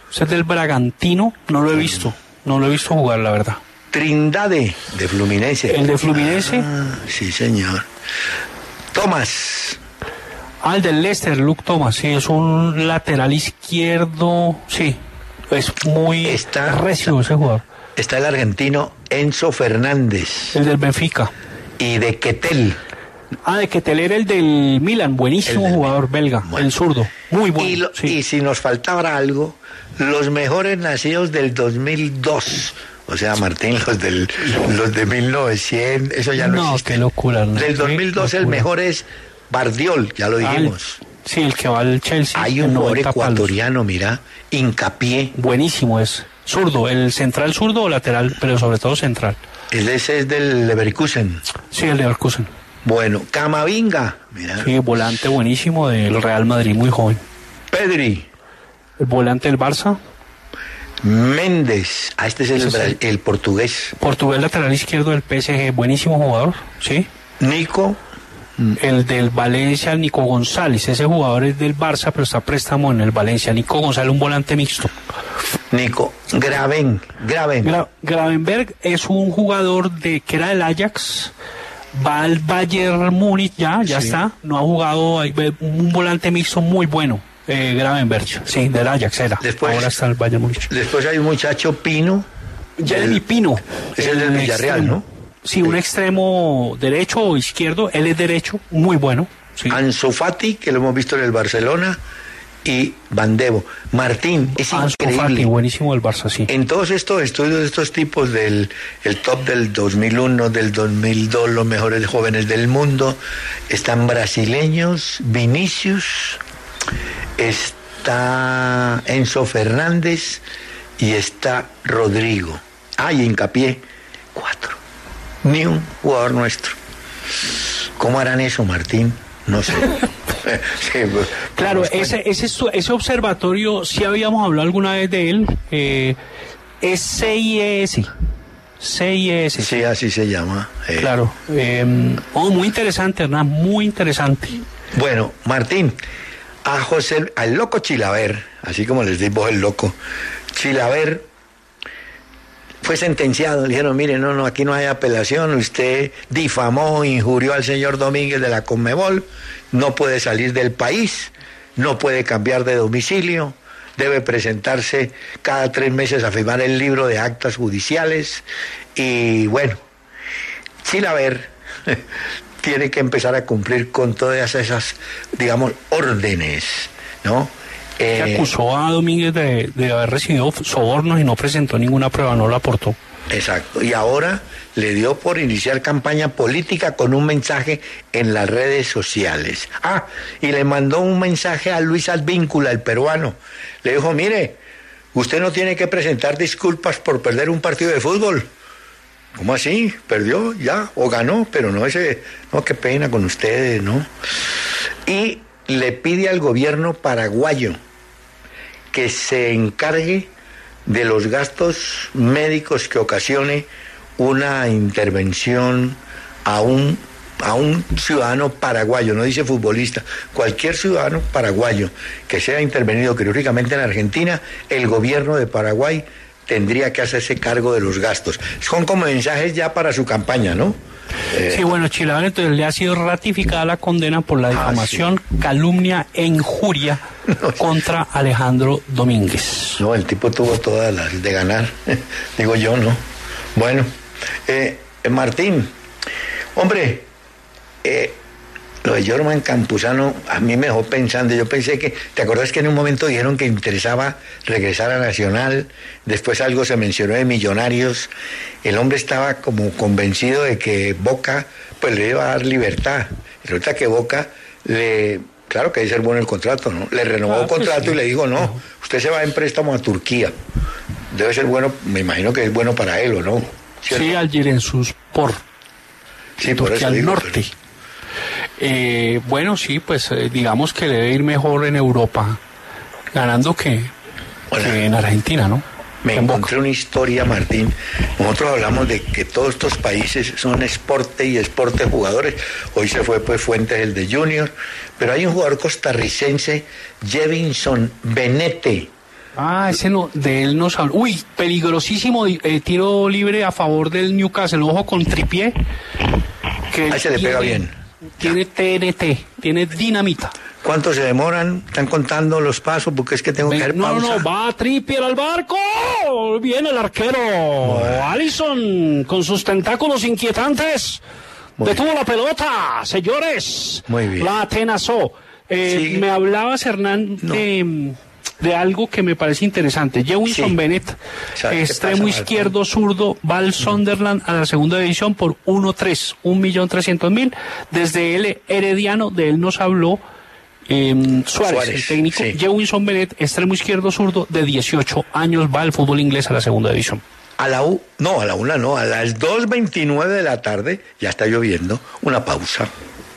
Ese es del Bragantino, no lo he visto, no lo he visto jugar, la verdad. Trindade, de Fluminense. ¿El de Fluminense? Ah, sí, señor. Tomás. Ah, el del Leicester, Luke Thomas, sí, es un lateral izquierdo, sí, es muy Está- recio ese jugador. Está el argentino Enzo Fernández. El del Benfica. Y de Quetel. Ah, de Ketel era el del Milan, buenísimo El del jugador belga, Bueno. el zurdo, muy bueno. Y, lo- sí. y si nos faltaba algo, los mejores nacidos del dos mil dos. O sea, Martín, los del los de mil novecientos, eso ya no, No, existe. qué locura, ¿no? Del Qué dos mil dos el locura. mejor es Bardiol, ya lo Ah, el- dijimos. sí, el que va al Chelsea. Hay en un jugador noventa palos. ecuatoriano, mira, Hincapié. Buenísimo es. Zurdo, el central zurdo o lateral, pero sobre todo central. El ese es del Leverkusen. Sí, el de Leverkusen. Bueno, Camavinga, mira. Sí, volante buenísimo del Real Madrid, muy joven. Pedri, El volante del Barça, Méndez. Ah, este es el, Ese es bra- el- el portugués. portugués lateral izquierdo del P S G, buenísimo jugador, sí. Nico, El del Valencia, Nico González, ese jugador es del Barça, pero está a préstamo en el Valencia. Nico González, un volante mixto. Nico, Graven, Graven. Gra- Gravenberg es un jugador de que era del Ajax, va al Bayern Múnich ya, ya Sí. está, no ha jugado, hay ve- un volante mixto muy bueno, eh, Gravenberg, sí, del Ajax era, Después- ahora está el Bayern Múnich. Después hay un muchacho Pino. Jeremy del- Pino. Es el del un Villarreal, extremo. ¿no? Sí, un extremo derecho o izquierdo, él es derecho, muy bueno. Sí. Ansu Fati, que lo hemos visto en el Barcelona, y Bandebo. Martín, es Ansu increíble. Fati, buenísimo del Barça, sí. En todos estos estudios de estos tipos del el top del dos mil uno, del dos mil dos, los mejores jóvenes del mundo, están brasileños, Vinicius, está Enzo Fernández y está Rodrigo. Ah, y Hincapié, cuatro. Ni un jugador nuestro. ¿Cómo harán eso, Martín? No sé. Sí, pues, Claro, pues, ese, ese, estu- ese observatorio, sí habíamos hablado alguna vez de él, eh, es C I E S. C I E S. Sí, así se llama. eh. Claro. eh, oh, muy interesante, Hernán, muy interesante. Bueno, Martín, a José, al loco Chilaver, así como les digo el loco, Chilaver fue sentenciado. Le dijeron, mire, no, no, aquí no hay apelación, usted difamó, injurió al señor Domínguez de la Conmebol, no puede salir del país, no puede cambiar de domicilio, debe presentarse cada tres meses a firmar el libro de actas judiciales y bueno, Chilaver tiene que empezar a cumplir con todas esas, digamos, órdenes, ¿no? Se Eh, acusó a Domínguez de, de haber recibido sobornos y no presentó ninguna prueba, no la aportó. Exacto. Y ahora le dio por iniciar campaña política con un mensaje en las redes sociales. Ah, y le mandó un mensaje a Luis Advíncula, el peruano. Le dijo, mire, usted no tiene que presentar disculpas por perder un partido de fútbol. ¿Cómo así? ¿Perdió ya? ¿O ganó? Pero no ese... No, qué pena con ustedes, ¿no? Y le pide al gobierno paraguayo que se encargue de los gastos médicos que ocasione una intervención a un, a un ciudadano paraguayo, no dice futbolista, cualquier ciudadano paraguayo que sea intervenido quirúrgicamente en Argentina, el gobierno de Paraguay tendría que hacerse cargo de los gastos. Son como mensajes ya para su campaña, ¿no? Eh, Sí, bueno, Chilaver entonces le ha sido ratificada la condena por la difamación, calumnia e injuria No. contra Alejandro Domínguez. No, el tipo tuvo todas las de ganar, digo yo, ¿no? Bueno, eh, eh, Martín, hombre, eh, lo de Jorman Campuzano a mí me dejó pensando, yo pensé que, ¿te acordás que en un momento dijeron que interesaba regresar a Nacional? Después algo se mencionó de Millonarios, el hombre estaba como convencido de que Boca pues le iba a dar libertad, y resulta que Boca le... Claro que debe ser bueno el contrato, ¿no? Le renovó Ah, el contrato pues sí. y le dijo, no, usted se va en préstamo a Turquía. Debe ser bueno, me imagino que es bueno para él, ¿o no? ¿Cierto? Sí, al Giresunspor, Sí, por Turquía eso al digo, norte. pero- Eh, bueno, sí, pues eh, digamos que debe ir mejor en Europa, ganando que, Hola. que en Argentina, ¿no? Me Que en Boca. encontré una historia, Martín. Nosotros hablamos de que todos estos países son esporte y esporte jugadores. Hoy se fue pues Fuentes, el de Junior. Pero hay un jugador costarricense, Jevinson Benete. Ah, ese no, de él nos habló. Uy, peligrosísimo eh, tiro libre a favor del Newcastle. Ojo con Trippier. Que ahí se le pega bien. Tiene T N T, tiene dinamita. ¿Cuánto se demoran? ¿Están contando los pasos? Porque es que tengo Ven, que hacer no, pausa. no, va Trippier al barco. Viene el arquero. Bueno. Alisson con sus tentáculos inquietantes. Muy Detuvo bien. La pelota, señores. Muy bien. La atenazó. Eh, me hablabas, Hernán, no. de, de algo que me parece interesante. Jewinson sí. Bennett, extremo izquierdo, zurdo, va al Sunderland a la segunda división por uno tres, un millón trescientos mil. Desde el Herediano, de él nos habló eh, Suárez, Suárez, el técnico. Sí. Jewinson Bennett, extremo izquierdo, zurdo, de dieciocho años, va al fútbol inglés a la segunda división. A la U, no, a la una no, a las dos veintinueve de la tarde, ya está lloviendo, una pausa.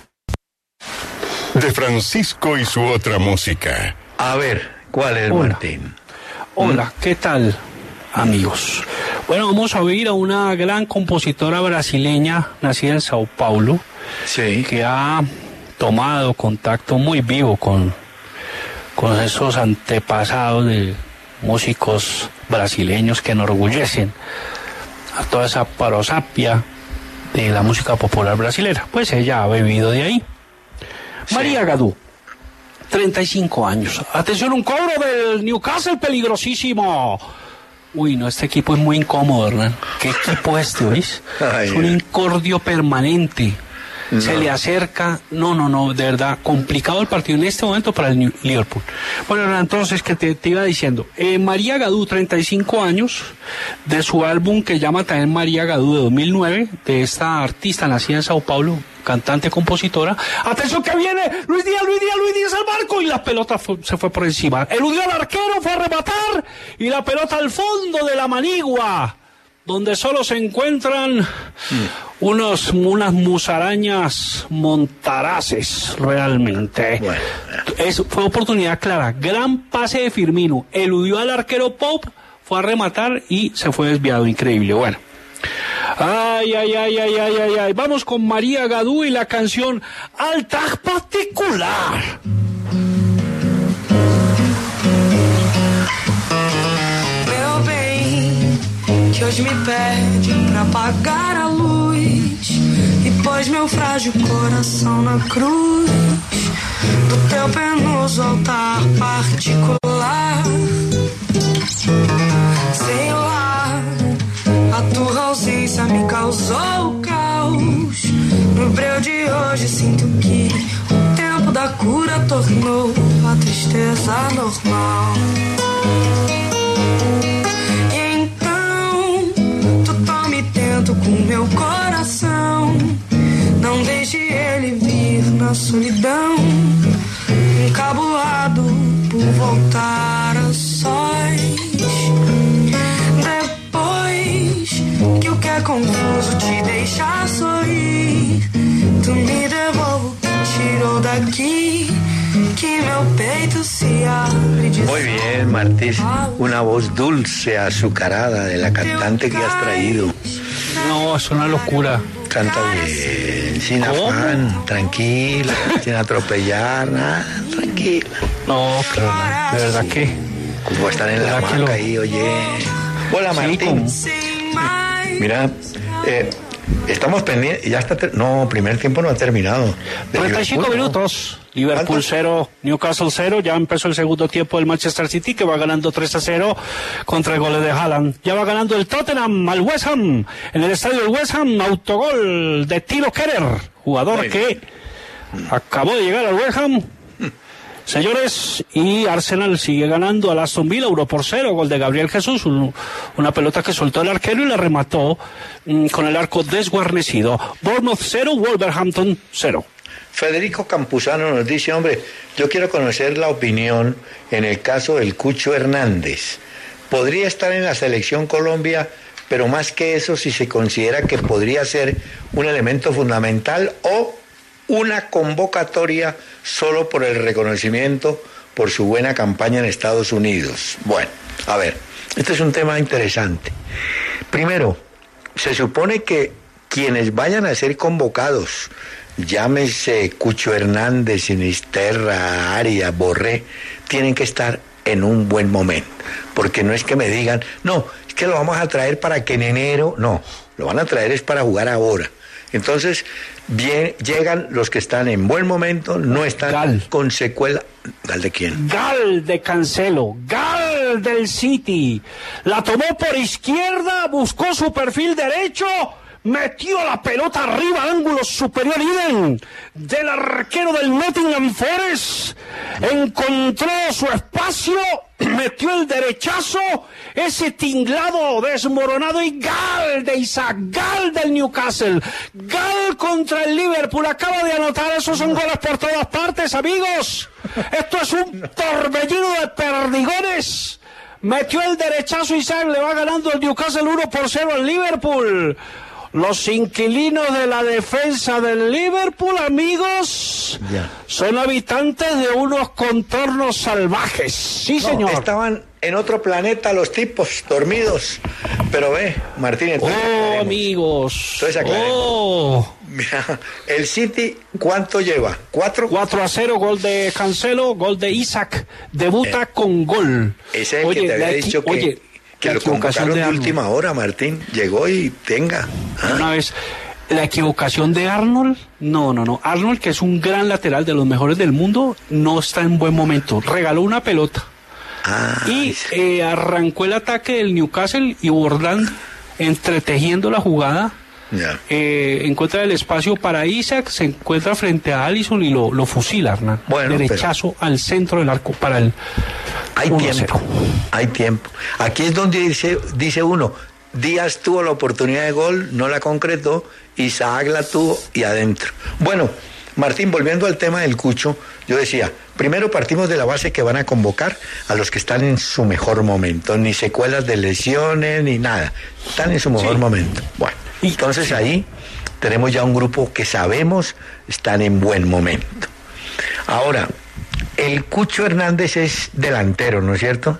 De Francisco y su otra música. A ver, ¿cuál es, Hola. Martín? Hola, ¿Mm? ¿Qué tal, amigos? Bueno, vamos a oír a una gran compositora brasileña, nacida en Sao Paulo, sí. que ha tomado contacto muy vivo con, con esos antepasados de músicos brasileños que enorgullecen a toda esa prosapia de la música popular brasilera. Pues ella ha bebido de ahí. Sí. María Gadú, treinta y cinco años. Atención, un cobro del Newcastle peligrosísimo. Uy, no, este equipo es muy incómodo, Hernán. ¿Qué equipo es este, oís? Ay, es un incordio permanente. No. Se le acerca, no, no, no, de verdad, complicado el partido en este momento para el New Liverpool. Bueno, entonces, que te, te iba diciendo, eh, María Gadú, treinta y cinco años, de su álbum que llama también María Gadú de dos mil nueve, de esta artista nacida en Sao Paulo, cantante, compositora. Atención que viene, Luis Díaz, Luis Díaz, Luis Díaz al barco, y la pelota fue, se fue por encima. Eludió al arquero, fue a rematar, y la pelota al fondo de la manigua, donde solo se encuentran mm. unos, unas musarañas montaraces, realmente. Bueno. Es, fue oportunidad clara, gran pase de Firmino, eludió al arquero Pope, fue a rematar y se fue desviado, increíble. Bueno, ay, ay, ay, ay, ay, ay, ay. Vamos con María Gadú y la canción Altar Particular. Que hoje me pede pra apagar a luz e pôs meu frágil coração na cruz do teu penoso altar particular. Sei lá, a tua ausência me causou caos. No breu de hoje sinto que o tempo da cura tornou a tristeza normal. Com meu coração, não deixe ele vir na solidão, encabulado por voltar a sós. Depois que o que é confuso te deixar sorrir, tu me devolve o que tirou daqui, que meu peito se abre de Muy bien, Martí, una voz dulce, azucarada de la cantante que has traído. No, es una locura. Canta bien, sin ¿Cómo? afán, tranquila, sin atropellar, nada, tranquila. No, pero no, de verdad que... Como están en la hamaca lo... ahí, oye. Hola, Martín. Sí, mira, eh, estamos pendientes, ya está, ter... no, primer tiempo no ha terminado. treinta y cinco Liverpool, minutos. ¿No? Liverpool cero, Newcastle cero, ya empezó el segundo tiempo del Manchester City, que va ganando tres a cero contra el goles de Haaland. Ya va ganando el Tottenham al West Ham, en el estadio del West Ham, autogol de Tilo Kerer, jugador que acabó de llegar al West Ham. Señores, y Arsenal sigue ganando al Aston Villa, uno por cero, gol de Gabriel Jesús, un, una pelota que soltó el arquero y la remató mm, con el arco desguarnecido. Bournemouth cero, Wolverhampton cero. Federico Campuzano nos dice, hombre, yo quiero conocer la opinión en el caso del Cucho Hernández. Podría estar en la selección Colombia, pero más que eso, si se considera que podría ser un elemento fundamental o una convocatoria solo por el reconocimiento por su buena campaña en Estados Unidos. Bueno, a ver, este es un tema interesante. Primero, se supone que quienes vayan a ser convocados, llámese Cucho Hernández, Sinisterra, Arias, Borré, tienen que estar en un buen momento. Porque no es que me digan, no, es que lo vamos a traer para que en enero, no, lo van a traer es para jugar ahora. Entonces, bien, llegan los que están en buen momento, no están Gal. con secuela. ¿Gal de quién? Gal de Cancelo, Gal del City. La tomó por izquierda, buscó su perfil derecho, metió la pelota arriba, ángulo superior Iden del arquero del Nottingham Forest. Encontró su espacio, metió el derechazo, ese tinglado desmoronado y Gal de Isaac, Gal del Newcastle, Gal contra el Liverpool, acaba de anotar, esos son goles por todas partes, amigos. Esto es un torbellino de perdigones. Metió el derechazo Isaac, le va ganando el Newcastle uno por cero al Liverpool. Los inquilinos de la defensa del Liverpool, amigos, ya. son habitantes de unos contornos salvajes. Sí, no, señor. Estaban en otro planeta los tipos, dormidos. Pero ve, Martín, entonces Oh, aclaremos. amigos. Entonces aclaremos. Oh. Mira, el City, ¿cuánto lleva? ¿Cuatro? cuatro a cero, gol de Cancelo, gol de Isaac. Debuta Eh, con gol. Ese es el Oye, que te había la equi- dicho que, oye, que la lo equivocación convocaron de Arnold. última hora, Martín. Llegó y tenga. Ah, Una vez, la equivocación de Arnold, no, no, no. Arnold, que es un gran lateral de los mejores del mundo, no está en buen momento. Regaló una pelota. ah, Y eh, arrancó el ataque del Newcastle y Borland, entretejiendo la jugada, ya. eh, encuentra el espacio para Isaac, se encuentra frente a Alisson y lo, lo fusila, Hernán. Bueno, derechazo al centro del arco para el Hay uno a tiempo, cero. hay tiempo. Aquí es donde dice, dice uno, Díaz tuvo la oportunidad de gol, no la concretó, Isaac la tuvo y adentro. Bueno, Martín, volviendo al tema del Cucho, yo decía, primero partimos de la base que van a convocar a los que están en su mejor momento, ni secuelas de lesiones, ni nada, están en su mejor Sí. momento. Bueno, entonces ahí tenemos ya un grupo que sabemos están en buen momento. Ahora, el Cucho Hernández es delantero, ¿no es cierto?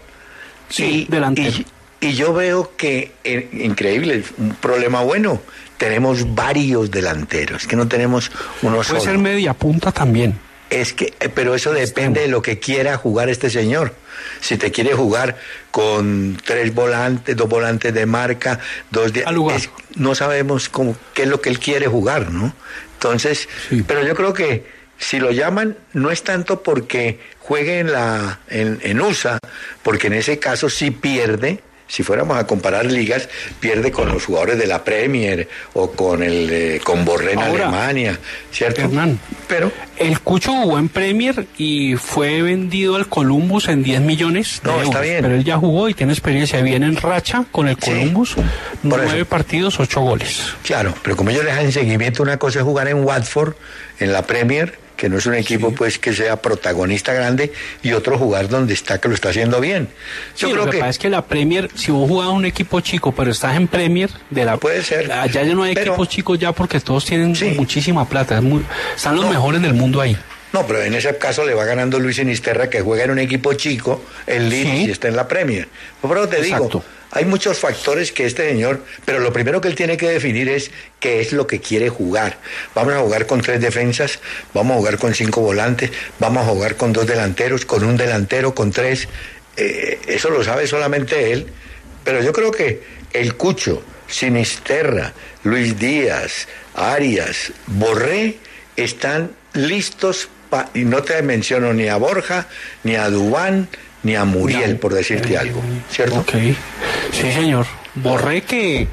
Sí, y, delantero. Y, y yo veo que, eh, increíble, un problema bueno, tenemos varios delanteros, que no tenemos uno Puede solo. ser media punta también. Es que, eh, pero eso depende de lo que quiera jugar este señor. Si te quiere jugar con tres volantes, dos volantes de marca, dos de... Al lugar. es- no sabemos cómo, qué es lo que él quiere jugar, ¿no? Entonces, Sí. pero yo creo que si lo llaman, no es tanto porque juegue en la en, en U S A, porque en ese caso sí pierde. Si fuéramos a comparar ligas, pierde con los jugadores de la Premier o con el eh, con Borré en Ahora, Alemania, ¿cierto? Hernán, Pero el Cucho jugó en Premier y fue vendido al Columbus en diez millones de No, euros. está bien. Pero él ya jugó y tiene experiencia. Viene en racha con el Sí, Columbus. por Nueve eso. partidos, ocho goles. claro, pero como ellos le dan seguimiento, una cosa es jugar en Watford, en la Premier, que no es un equipo pues que sea protagonista grande, y otro jugar donde está, que lo está haciendo bien. Yo Sí, creo lo que, que... pasa es que la Premier, si vos jugás un equipo chico, pero estás en Premier, de la Puede ser. allá ya no hay Pero- equipos chicos ya porque todos tienen Sí. muchísima plata. Es muy- están los No. mejores del mundo ahí. No, pero en ese caso le va ganando Luis Sinisterra, que juega en un equipo chico, el Leeds, Sí. y está en la Premier. Pero te Exacto. digo, hay muchos factores que este señor, pero lo primero que él tiene que definir es qué es lo que quiere jugar. Vamos a jugar con tres defensas, vamos a jugar con cinco volantes, vamos a jugar con dos delanteros, con un delantero, con tres. Eh, eso lo sabe solamente él. Pero yo creo que el Cucho, Sinisterra, Luis Díaz, Arias, Borré, están listos, pa- y no te menciono ni a Borja, ni a Dubán, ni a Muriel, por decirte algo, ¿cierto? Ok. Sí, señor. Borré que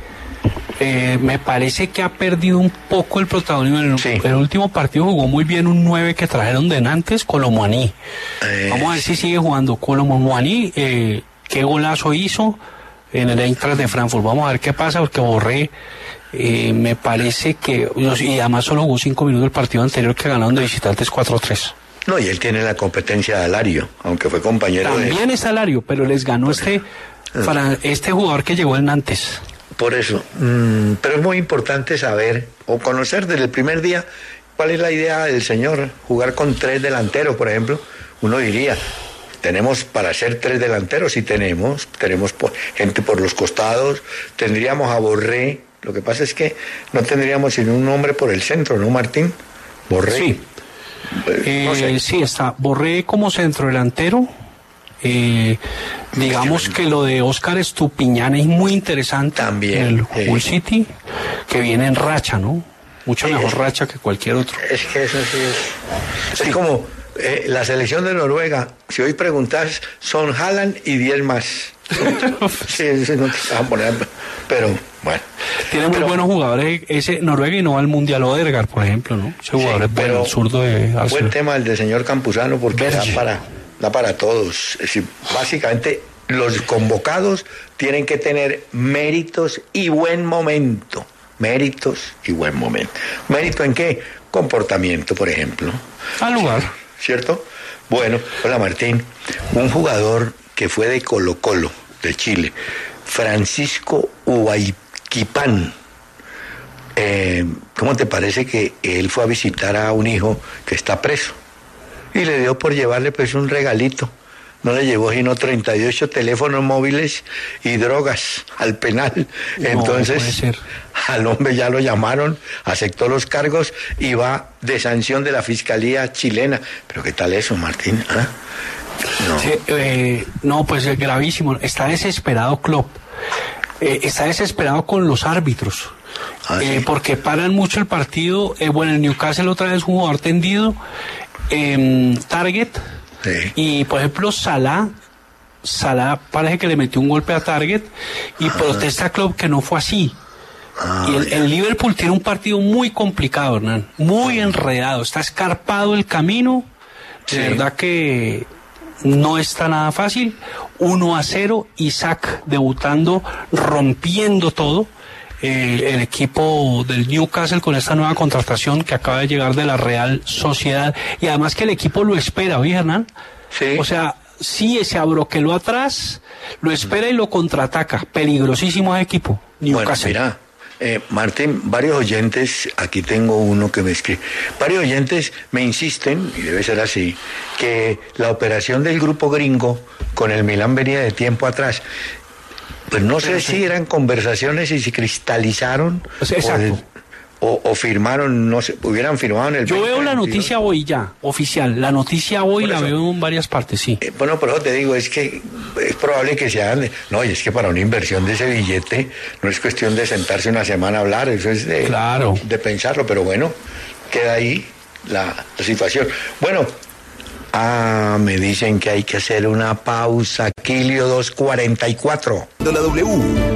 eh, me parece que ha perdido un poco el protagonismo. En el, Sí. el último partido jugó muy bien un nueve que trajeron de Nantes, Colomboani. Eh, Vamos a ver si sigue jugando Colomboani. Eh, qué golazo hizo en el Eintracht de Frankfurt. Vamos a ver qué pasa, porque Borré eh, me parece que... Y además solo jugó cinco minutos el partido anterior que ganaron de visitantes cuatro tres. No, y él tiene la competencia de Alario, aunque fue compañero de... También es salario, pero les ganó este, para este jugador que llegó en Nantes. Por eso, mm, pero es muy importante saber o conocer desde el primer día cuál es la idea del señor. Jugar con tres delanteros, por ejemplo, uno diría, tenemos para ser tres delanteros, sí tenemos, tenemos po- gente por los costados, tendríamos a Borré, lo que pasa es que no tendríamos sino un hombre por el centro, ¿no, Martín? Borré. Sí. Pues, no sé. Eh, sí, está Borré como centro delantero, Eh, digamos que lo de Oscar Estupiñán es muy interesante. También, El sí. Hull City, que viene en racha, ¿no? Mucho Sí, mejor es- racha que cualquier otro. Es que eso sí es. Es como eh, la selección de Noruega. Si hoy preguntas, son Haaland y diez más. Sí, sí, no te vas a poner, pero bueno. Tiene muy Pero- buenos jugadores. Ese Noruega y no va al Mundial Odegaard, por ejemplo, ¿no? Ese jugador es bueno, pero el zurdo de buen Arsenal. tema el del señor Campuzano porque da Berge. para, da para todos. Es decir, básicamente los convocados tienen que tener méritos y buen momento. Méritos y buen momento. ¿Mérito en qué? Comportamiento, por ejemplo. Al lugar. ¿Cierto? Bueno, hola Martín. Un jugador que fue de Colo Colo, de Chile, Francisco Huayquipán. Eh, ¿Cómo te parece que él fue a visitar a un hijo que está preso? Y le dio por llevarle pues un regalito. No le llevó sino treinta y ocho teléfonos móviles y drogas al penal. No, Entonces, puede ser. al hombre ya lo llamaron, aceptó los cargos y va de sanción de la Fiscalía chilena. ¿Pero qué tal eso, Martín? ¿Ah? No. Sí, eh, no, pues es gravísimo. Está desesperado Klopp. Eh, está desesperado con los árbitros. Ah, eh, ¿sí? porque paran mucho el partido. Eh, bueno, el Newcastle otra vez un jugador tendido. Eh, Target. Sí. Y por ejemplo, Salah. Salah parece que le metió un golpe a Target. Y protesta a Klopp que no fue así. Ah, Y el, el Liverpool tiene un partido muy complicado, Hernán. Muy enredado. Está escarpado el camino. De Sí. verdad que no está nada fácil. uno a cero. Isaac debutando, rompiendo todo. Eh, el equipo del Newcastle con esta nueva contratación que acaba de llegar de la Real Sociedad. Y además que el equipo lo espera, ¿oye, Hernán? Sí. O sea, sí, se abroqueló atrás, lo espera y lo contraataca. Peligrosísimo ese equipo, Bueno, Newcastle. mira, eh, Martín, varios oyentes, aquí tengo uno que me escribe, varios oyentes me insisten, y debe ser así, que la operación del grupo gringo con el Milán venía de tiempo atrás. Pues no sé si eran conversaciones y se cristalizaron Pues, exacto. o, o, o firmaron, no sé, hubieran firmado en el Yo veo la veinte veintidós. noticia hoy ya, oficial. La noticia hoy Por la eso. veo en varias partes, sí. Eh, bueno, pero te digo, es que es probable que se hagan... de- No, y es que para una inversión de ese billete no es cuestión de sentarse una semana a hablar, eso es de, Claro. de pensarlo, pero bueno, queda ahí la, la situación. Bueno, ah, me dicen que hay que hacer una pausa, Quilio dos cuarenta y cuatro. De la W.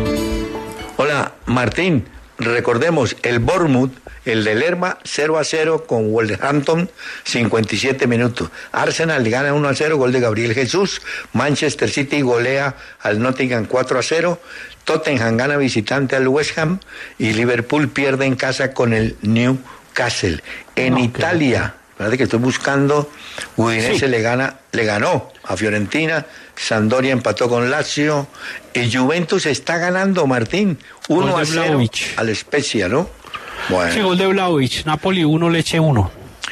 Hola, Martín, recordemos, el Bournemouth, el de Lerma, cero a cero con Wolverhampton, cincuenta y siete minutos. Arsenal gana uno a cero, gol de Gabriel Jesús. Manchester City golea al Nottingham cuatro a cero. Tottenham gana visitante al West Ham y Liverpool pierde en casa con el Newcastle. En No, qué Italia, parece que estoy buscando, Udinese Sí. le gana, le ganó a Fiorentina, Sampdoria empató con Lazio y Juventus está ganando, Martín, uno Gol a de cero Vlahovic. al Spezia, ¿no? Bueno. Sí, gol de Vlahovic, Napoli uno, Leche uno.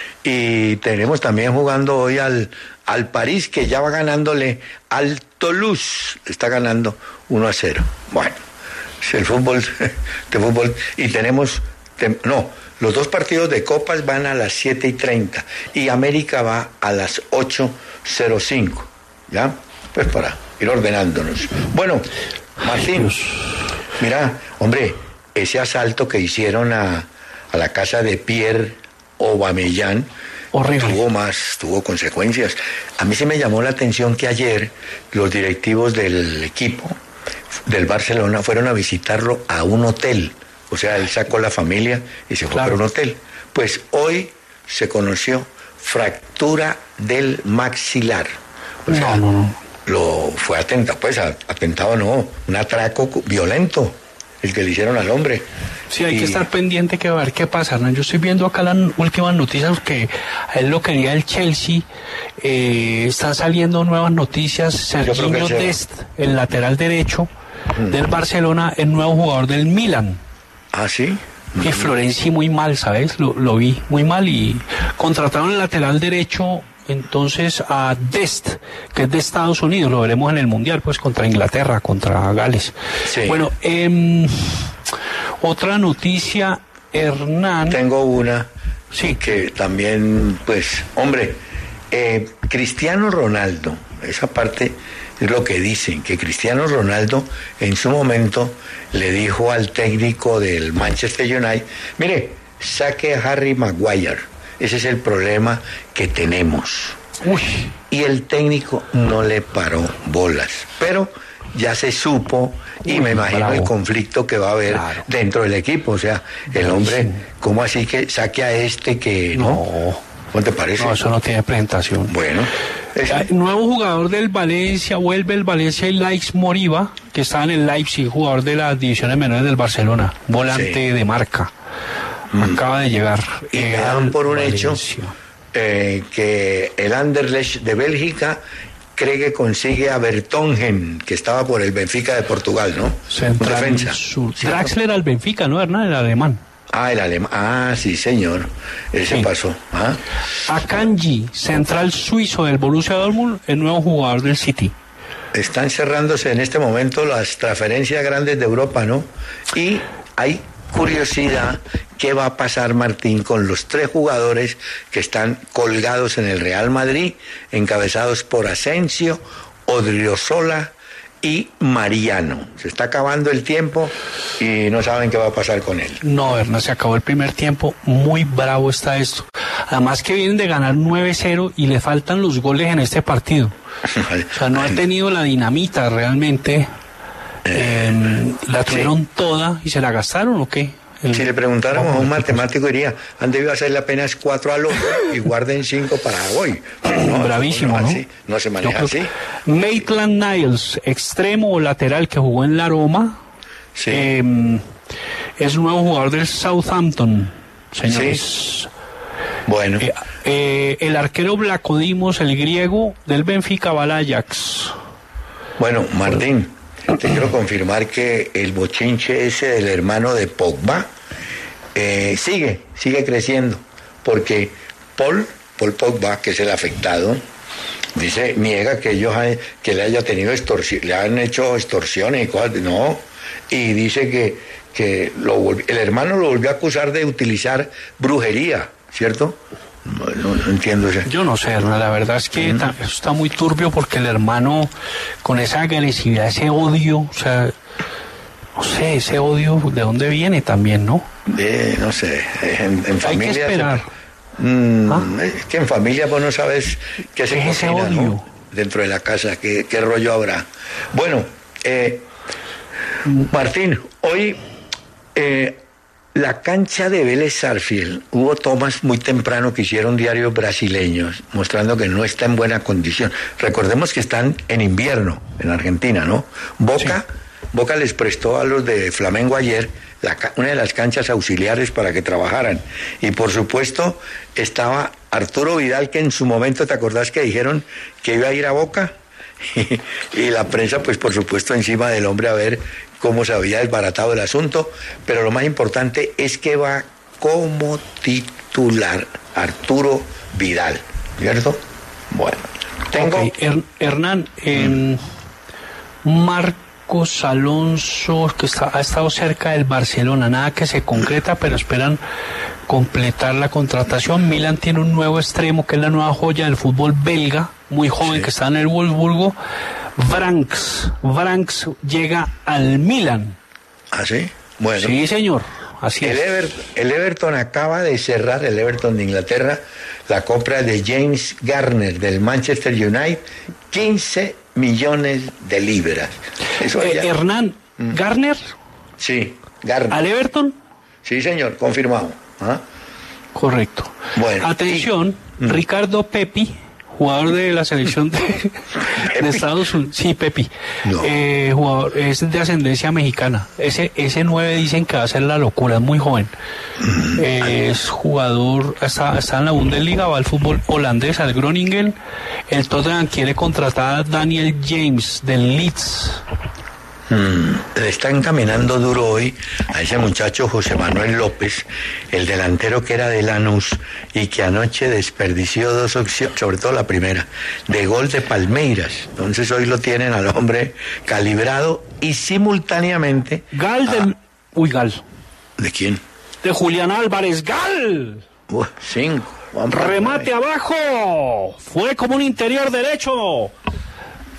Y tenemos también jugando hoy al, al París, que ya va ganándole al Toulouse. Está ganando uno a cero. Bueno, es el fútbol, de fútbol. Y tenemos, tem- no, los dos partidos de Copas van a las siete y treinta. Y América va a las ocho cero cinco. ¿Ya? Pues para ir ordenándonos. Bueno, Martín, Dios. mira, hombre, ese asalto que hicieron a, a la casa de Pierre Aubameyang Horrible. tuvo más, tuvo consecuencias. A mí se me llamó la atención que ayer los directivos del equipo del Barcelona fueron a visitarlo a un hotel. O sea, él sacó la familia y se fue Claro. para un hotel. Pues hoy se conoció fractura del maxilar. O sea, No, no, no. lo fue atentado, pues a- atentado no, un atraco cu- violento, el que le hicieron al hombre. Sí, hay Y- que estar pendiente que a ver qué pasa, Hernán. Yo estoy viendo acá las últimas noticias que a él lo quería el Chelsea. Eh, están saliendo nuevas noticias. creo que Serginho se va. Dest, el lateral derecho del Barcelona, el nuevo jugador del Milan. Ah, sí. Y Florenzi muy mal, ¿sabes? Lo, lo vi muy mal y contrataron el lateral derecho entonces a Dest, que es de Estados Unidos, lo veremos en el Mundial, pues contra Inglaterra, contra Gales. Sí. Bueno, em, otra noticia, Hernán. Tengo una Sí. que también, pues, hombre, eh, Cristiano Ronaldo, esa parte es lo que dicen, que Cristiano Ronaldo en su momento le dijo al técnico del Manchester United, mire, saque a Harry Maguire, ese es el problema que tenemos. Uy. Y el técnico no le paró bolas, pero ya se supo y Uy, me imagino bravo. el conflicto que va a haber Claro. dentro del equipo, o sea, el hombre, ¿cómo así que saque a este que no? No. ¿Cómo te parece? No, eso no tiene presentación. Bueno, es- Eh, Nuevo jugador del Valencia, vuelve el Valencia y Laix Moriba, que está en el Leipzig, jugador de las divisiones menores del Barcelona, volante Sí. de marca. Acaba de llegar. y eh, me dan al por un hecho Valencia. eh, que el Anderlecht de Bélgica cree que consigue a Vertonghen, que estaba por el Benfica de Portugal, ¿no? Central Defensa. Sur. ¿Cierto? Draxler al Benfica, ¿no, Hernán? El alemán. Ah, el alemán. Ah, sí, señor. Ese Sí. pasó. ¿Ah? Akanji, central suizo del Borussia Dortmund, el nuevo jugador del City. Están cerrándose en este momento las transferencias grandes de Europa, ¿no? Y hay curiosidad qué va a pasar, Martín, con los tres jugadores que están colgados en el Real Madrid, encabezados por Asensio, Odriozola y Mariano. Se está acabando el tiempo y no saben qué va a pasar con él. No, Hernán, se acabó el primer tiempo. Muy bravo está esto. Además que vienen de ganar nueve cero y le faltan los goles en este partido. O sea, no han tenido la dinamita realmente. Eh, la tuvieron toda y se la gastaron, ¿o qué? El- Si le preguntáramos a un matemático diría, han debido hacerle apenas cuatro al otro y guarden cinco para hoy. Pero no, Bravísimo, no, ¿no? así, no se maneja Yo así. creo que Maitland Niles, extremo o lateral que jugó en la Roma, Sí. eh, es un nuevo jugador del Southampton, señores. Bueno, Eh, eh, el arquero Vlachodimos, el griego, del Benfica va al Ajax. bueno, Martín, te quiero confirmar que el bochinche ese del hermano de Pogba eh, sigue, sigue creciendo, porque Paul, Paul Pogba, que es el afectado, dice, niega que ellos hay- que le haya tenido extorsión, le han hecho extorsiones y cosas, no, y dice que, que lo volvi- el hermano lo volvió a acusar de utilizar brujería, ¿cierto? No, no- no entiendo eso. Yo no sé, Hernán, la verdad es que ta- eso está muy turbio porque el hermano, con esa agresividad, ese odio, o sea, no sé, ese odio, ¿de dónde viene también, no? Eh, no sé, en, en Hay familia... que esperar. Mm, ¿Ah? Es que en familia vos no sabes qué se ¿Qué es ese cocina, ¿no? odio? Dentro de la casa, qué, qué rollo habrá. Bueno, eh, Martín, hoy eh, la cancha de Vélez Sarsfield, hubo tomas muy temprano que hicieron diarios brasileños mostrando que no está en buena condición. Recordemos que están en invierno en Argentina, ¿no? Boca, Boca les prestó a los de Flamengo ayer la ca- una de las canchas auxiliares para que trabajaran. Y por supuesto estaba Arturo Vidal, que en su momento, ¿te acordás que dijeron que iba a ir a Boca? Y la prensa, pues por supuesto, encima del hombre a ver cómo se había desbaratado el asunto, pero lo más importante es que va como titular Arturo Vidal, ¿cierto? Bueno, tengo... Ok, Her- Hernán, eh, Marcos Alonso, que está, ha estado cerca del Barcelona, nada que se concreta, pero esperan completar la contratación. Milan tiene un nuevo extremo, que es la nueva joya del fútbol belga, muy joven, Sí. que está en el Wolfsburgo. Branks, Branks llega al Milan. ¿Ah, sí? Bueno. Sí, señor, así El, es. Ever- el Everton acaba de cerrar, el Everton de Inglaterra, la compra de James Garner del Manchester United, quince millones de libras. Eso Eh, ya- Hernán, Garner, Sí, Garner. al Everton. Sí, señor, confirmado. ¿Ah? Correcto. Bueno, Atención, Ricardo Pepi, jugador de la selección de, de Estados Unidos. Sí, Pepi. No. Eh, jugador, es de ascendencia mexicana. Ese, ese nueve dicen que va a ser la locura, es muy joven. Eh, es jugador, está, está en la Bundesliga, va al fútbol holandés, al Groningen. El Tottenham quiere contratar a Daniel James del Leeds. Mm, le está encaminando duro hoy a ese muchacho José Manuel López, el delantero que era de Lanús y que anoche desperdició dos opciones, sobre todo la primera, de gol de Palmeiras. Entonces hoy lo tienen al hombre calibrado y simultáneamente... Gal Ah, del... Uy, Gal. ¿De quién? De Julián Álvarez, Gal. Uh, cinco. Vamos para Remate ahí. abajo. Fue como un interior derecho.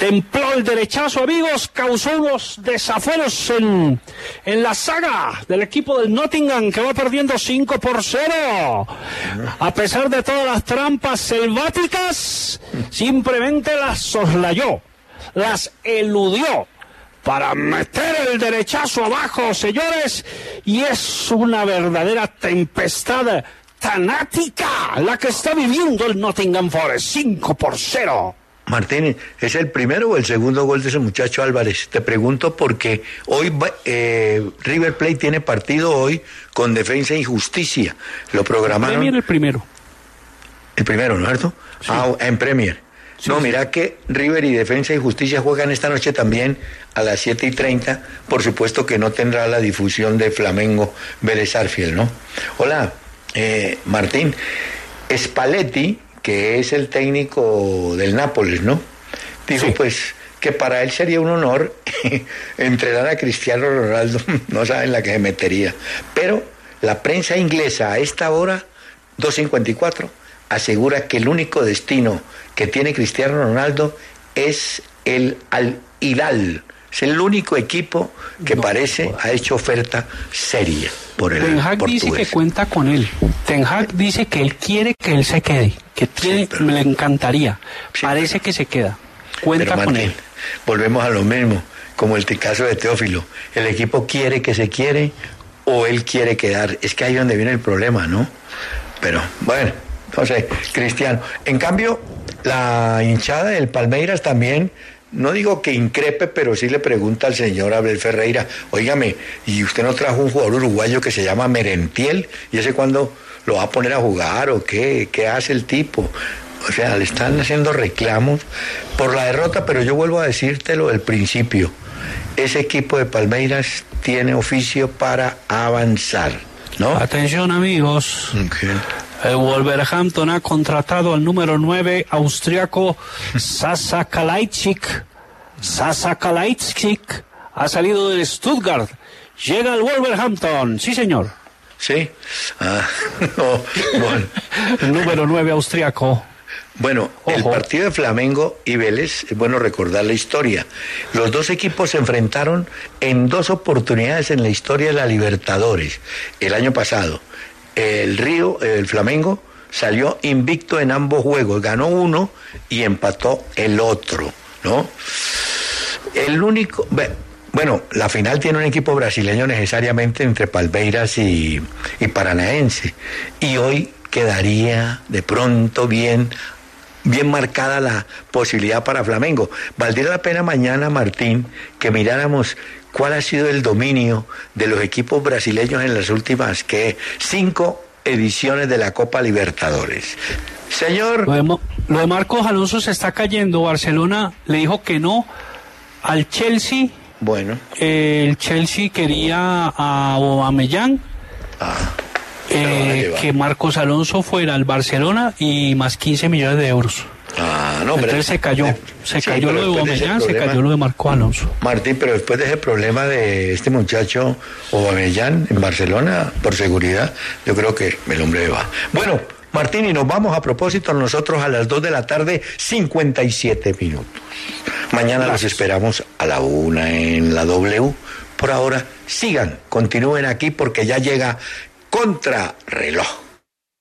templó el derechazo, amigos, causó unos desafueros en, en la saga del equipo del Nottingham, que va perdiendo cinco por cero. A pesar de todas las trampas selváticas, simplemente las soslayó, las eludió para meter el derechazo abajo, señores, y es una verdadera tempestad tanática la que está viviendo el Nottingham Forest, cinco por cero. Martín, ¿es el primero o el segundo gol de ese muchacho Álvarez? Te pregunto porque hoy eh, River Plate tiene partido hoy con Defensa y Justicia. Lo programaron. Premier el primero. El primero, ¿no es cierto? Sí. Ah, en Premier. Sí, no, sí. Mira que River y Defensa y Justicia juegan esta noche también a las siete y treinta. Por supuesto que no tendrá la difusión de Flamengo Vélez Sarsfield, ¿no? Hola, eh, Martín. Spalletti, que es el técnico del Nápoles, ¿no? Dijo, sí, pues, que para él sería un honor entrenar a Cristiano Ronaldo. No saben la que se metería. Pero la prensa inglesa a esta hora, dos cincuenta y cuatro, asegura que el único destino que tiene Cristiano Ronaldo es el Al Hilal. Es el único equipo que no, parece no. ha hecho oferta seria por el Ten Hag portugués. Dice que cuenta con él. Ten Hag dice que él quiere que él se quede, que tiene, sí, pero, le encantaría. Sí, parece pero, que se queda. Cuenta pero, con Martín, él. Volvemos a lo mismo, como el caso de Teófilo. El equipo quiere que se quiere o él quiere quedar. Es que ahí es donde viene el problema, ¿no? Pero, bueno, no sé, Cristiano. En cambio, la hinchada del Palmeiras también, no digo que increpe, pero sí le pregunta al señor Abel Ferreira, óigame, ¿y usted no trajo un jugador uruguayo que se llama Merentiel? ¿Y ese cuándo lo va a poner a jugar o qué? ¿Qué hace el tipo? O sea, le están haciendo reclamos por la derrota, pero yo vuelvo a decírtelo del principio. Ese equipo de Palmeiras tiene oficio para avanzar, ¿no? Atención, amigos. Okay. El Wolverhampton ha contratado al número nueve austriaco Sasa Kalajdzic. Sasa Kalajdzic ha salido del Stuttgart. Llega al Wolverhampton. Sí, señor. Sí. Ah, no, bueno. El número nueve austriaco. Bueno, Ojo. El partido de Flamengo y Vélez, es bueno recordar la historia. Los dos equipos se enfrentaron en dos oportunidades en la historia de la Libertadores. El año pasado, el Río, el Flamengo, salió invicto en ambos juegos. Ganó uno y empató el otro, ¿no? El único... Bueno, la final tiene un equipo brasileño necesariamente entre Palmeiras y, y Paranaense. Y hoy quedaría de pronto bien... bien marcada la posibilidad para Flamengo. Valdría la pena mañana, Martín, que miráramos cuál ha sido el dominio de los equipos brasileños en las últimas, ¿qué? Cinco ediciones de la Copa Libertadores. Señor... Lo de, Mo- lo de Marcos Alonso se está cayendo. Barcelona le dijo que no al Chelsea. Bueno. Eh, el Chelsea quería a Aubameyang. Ah... Eh, que Marcos Alonso fuera al Barcelona y más quince millones de euros. Ah, no, hombre. Entonces se cayó, se sí, cayó lo de Aubameyang, se cayó lo de Marcos Alonso. Martín, pero después de ese problema de este muchacho Aubameyang en Barcelona, por seguridad, yo creo que el hombre va. Bueno, Martín, y nos vamos a propósito nosotros a las dos de la tarde, cincuenta y siete minutos. Mañana Gracias. Los esperamos a la una en la W. Por ahora, sigan, continúen aquí porque ya llega Contrarreloj.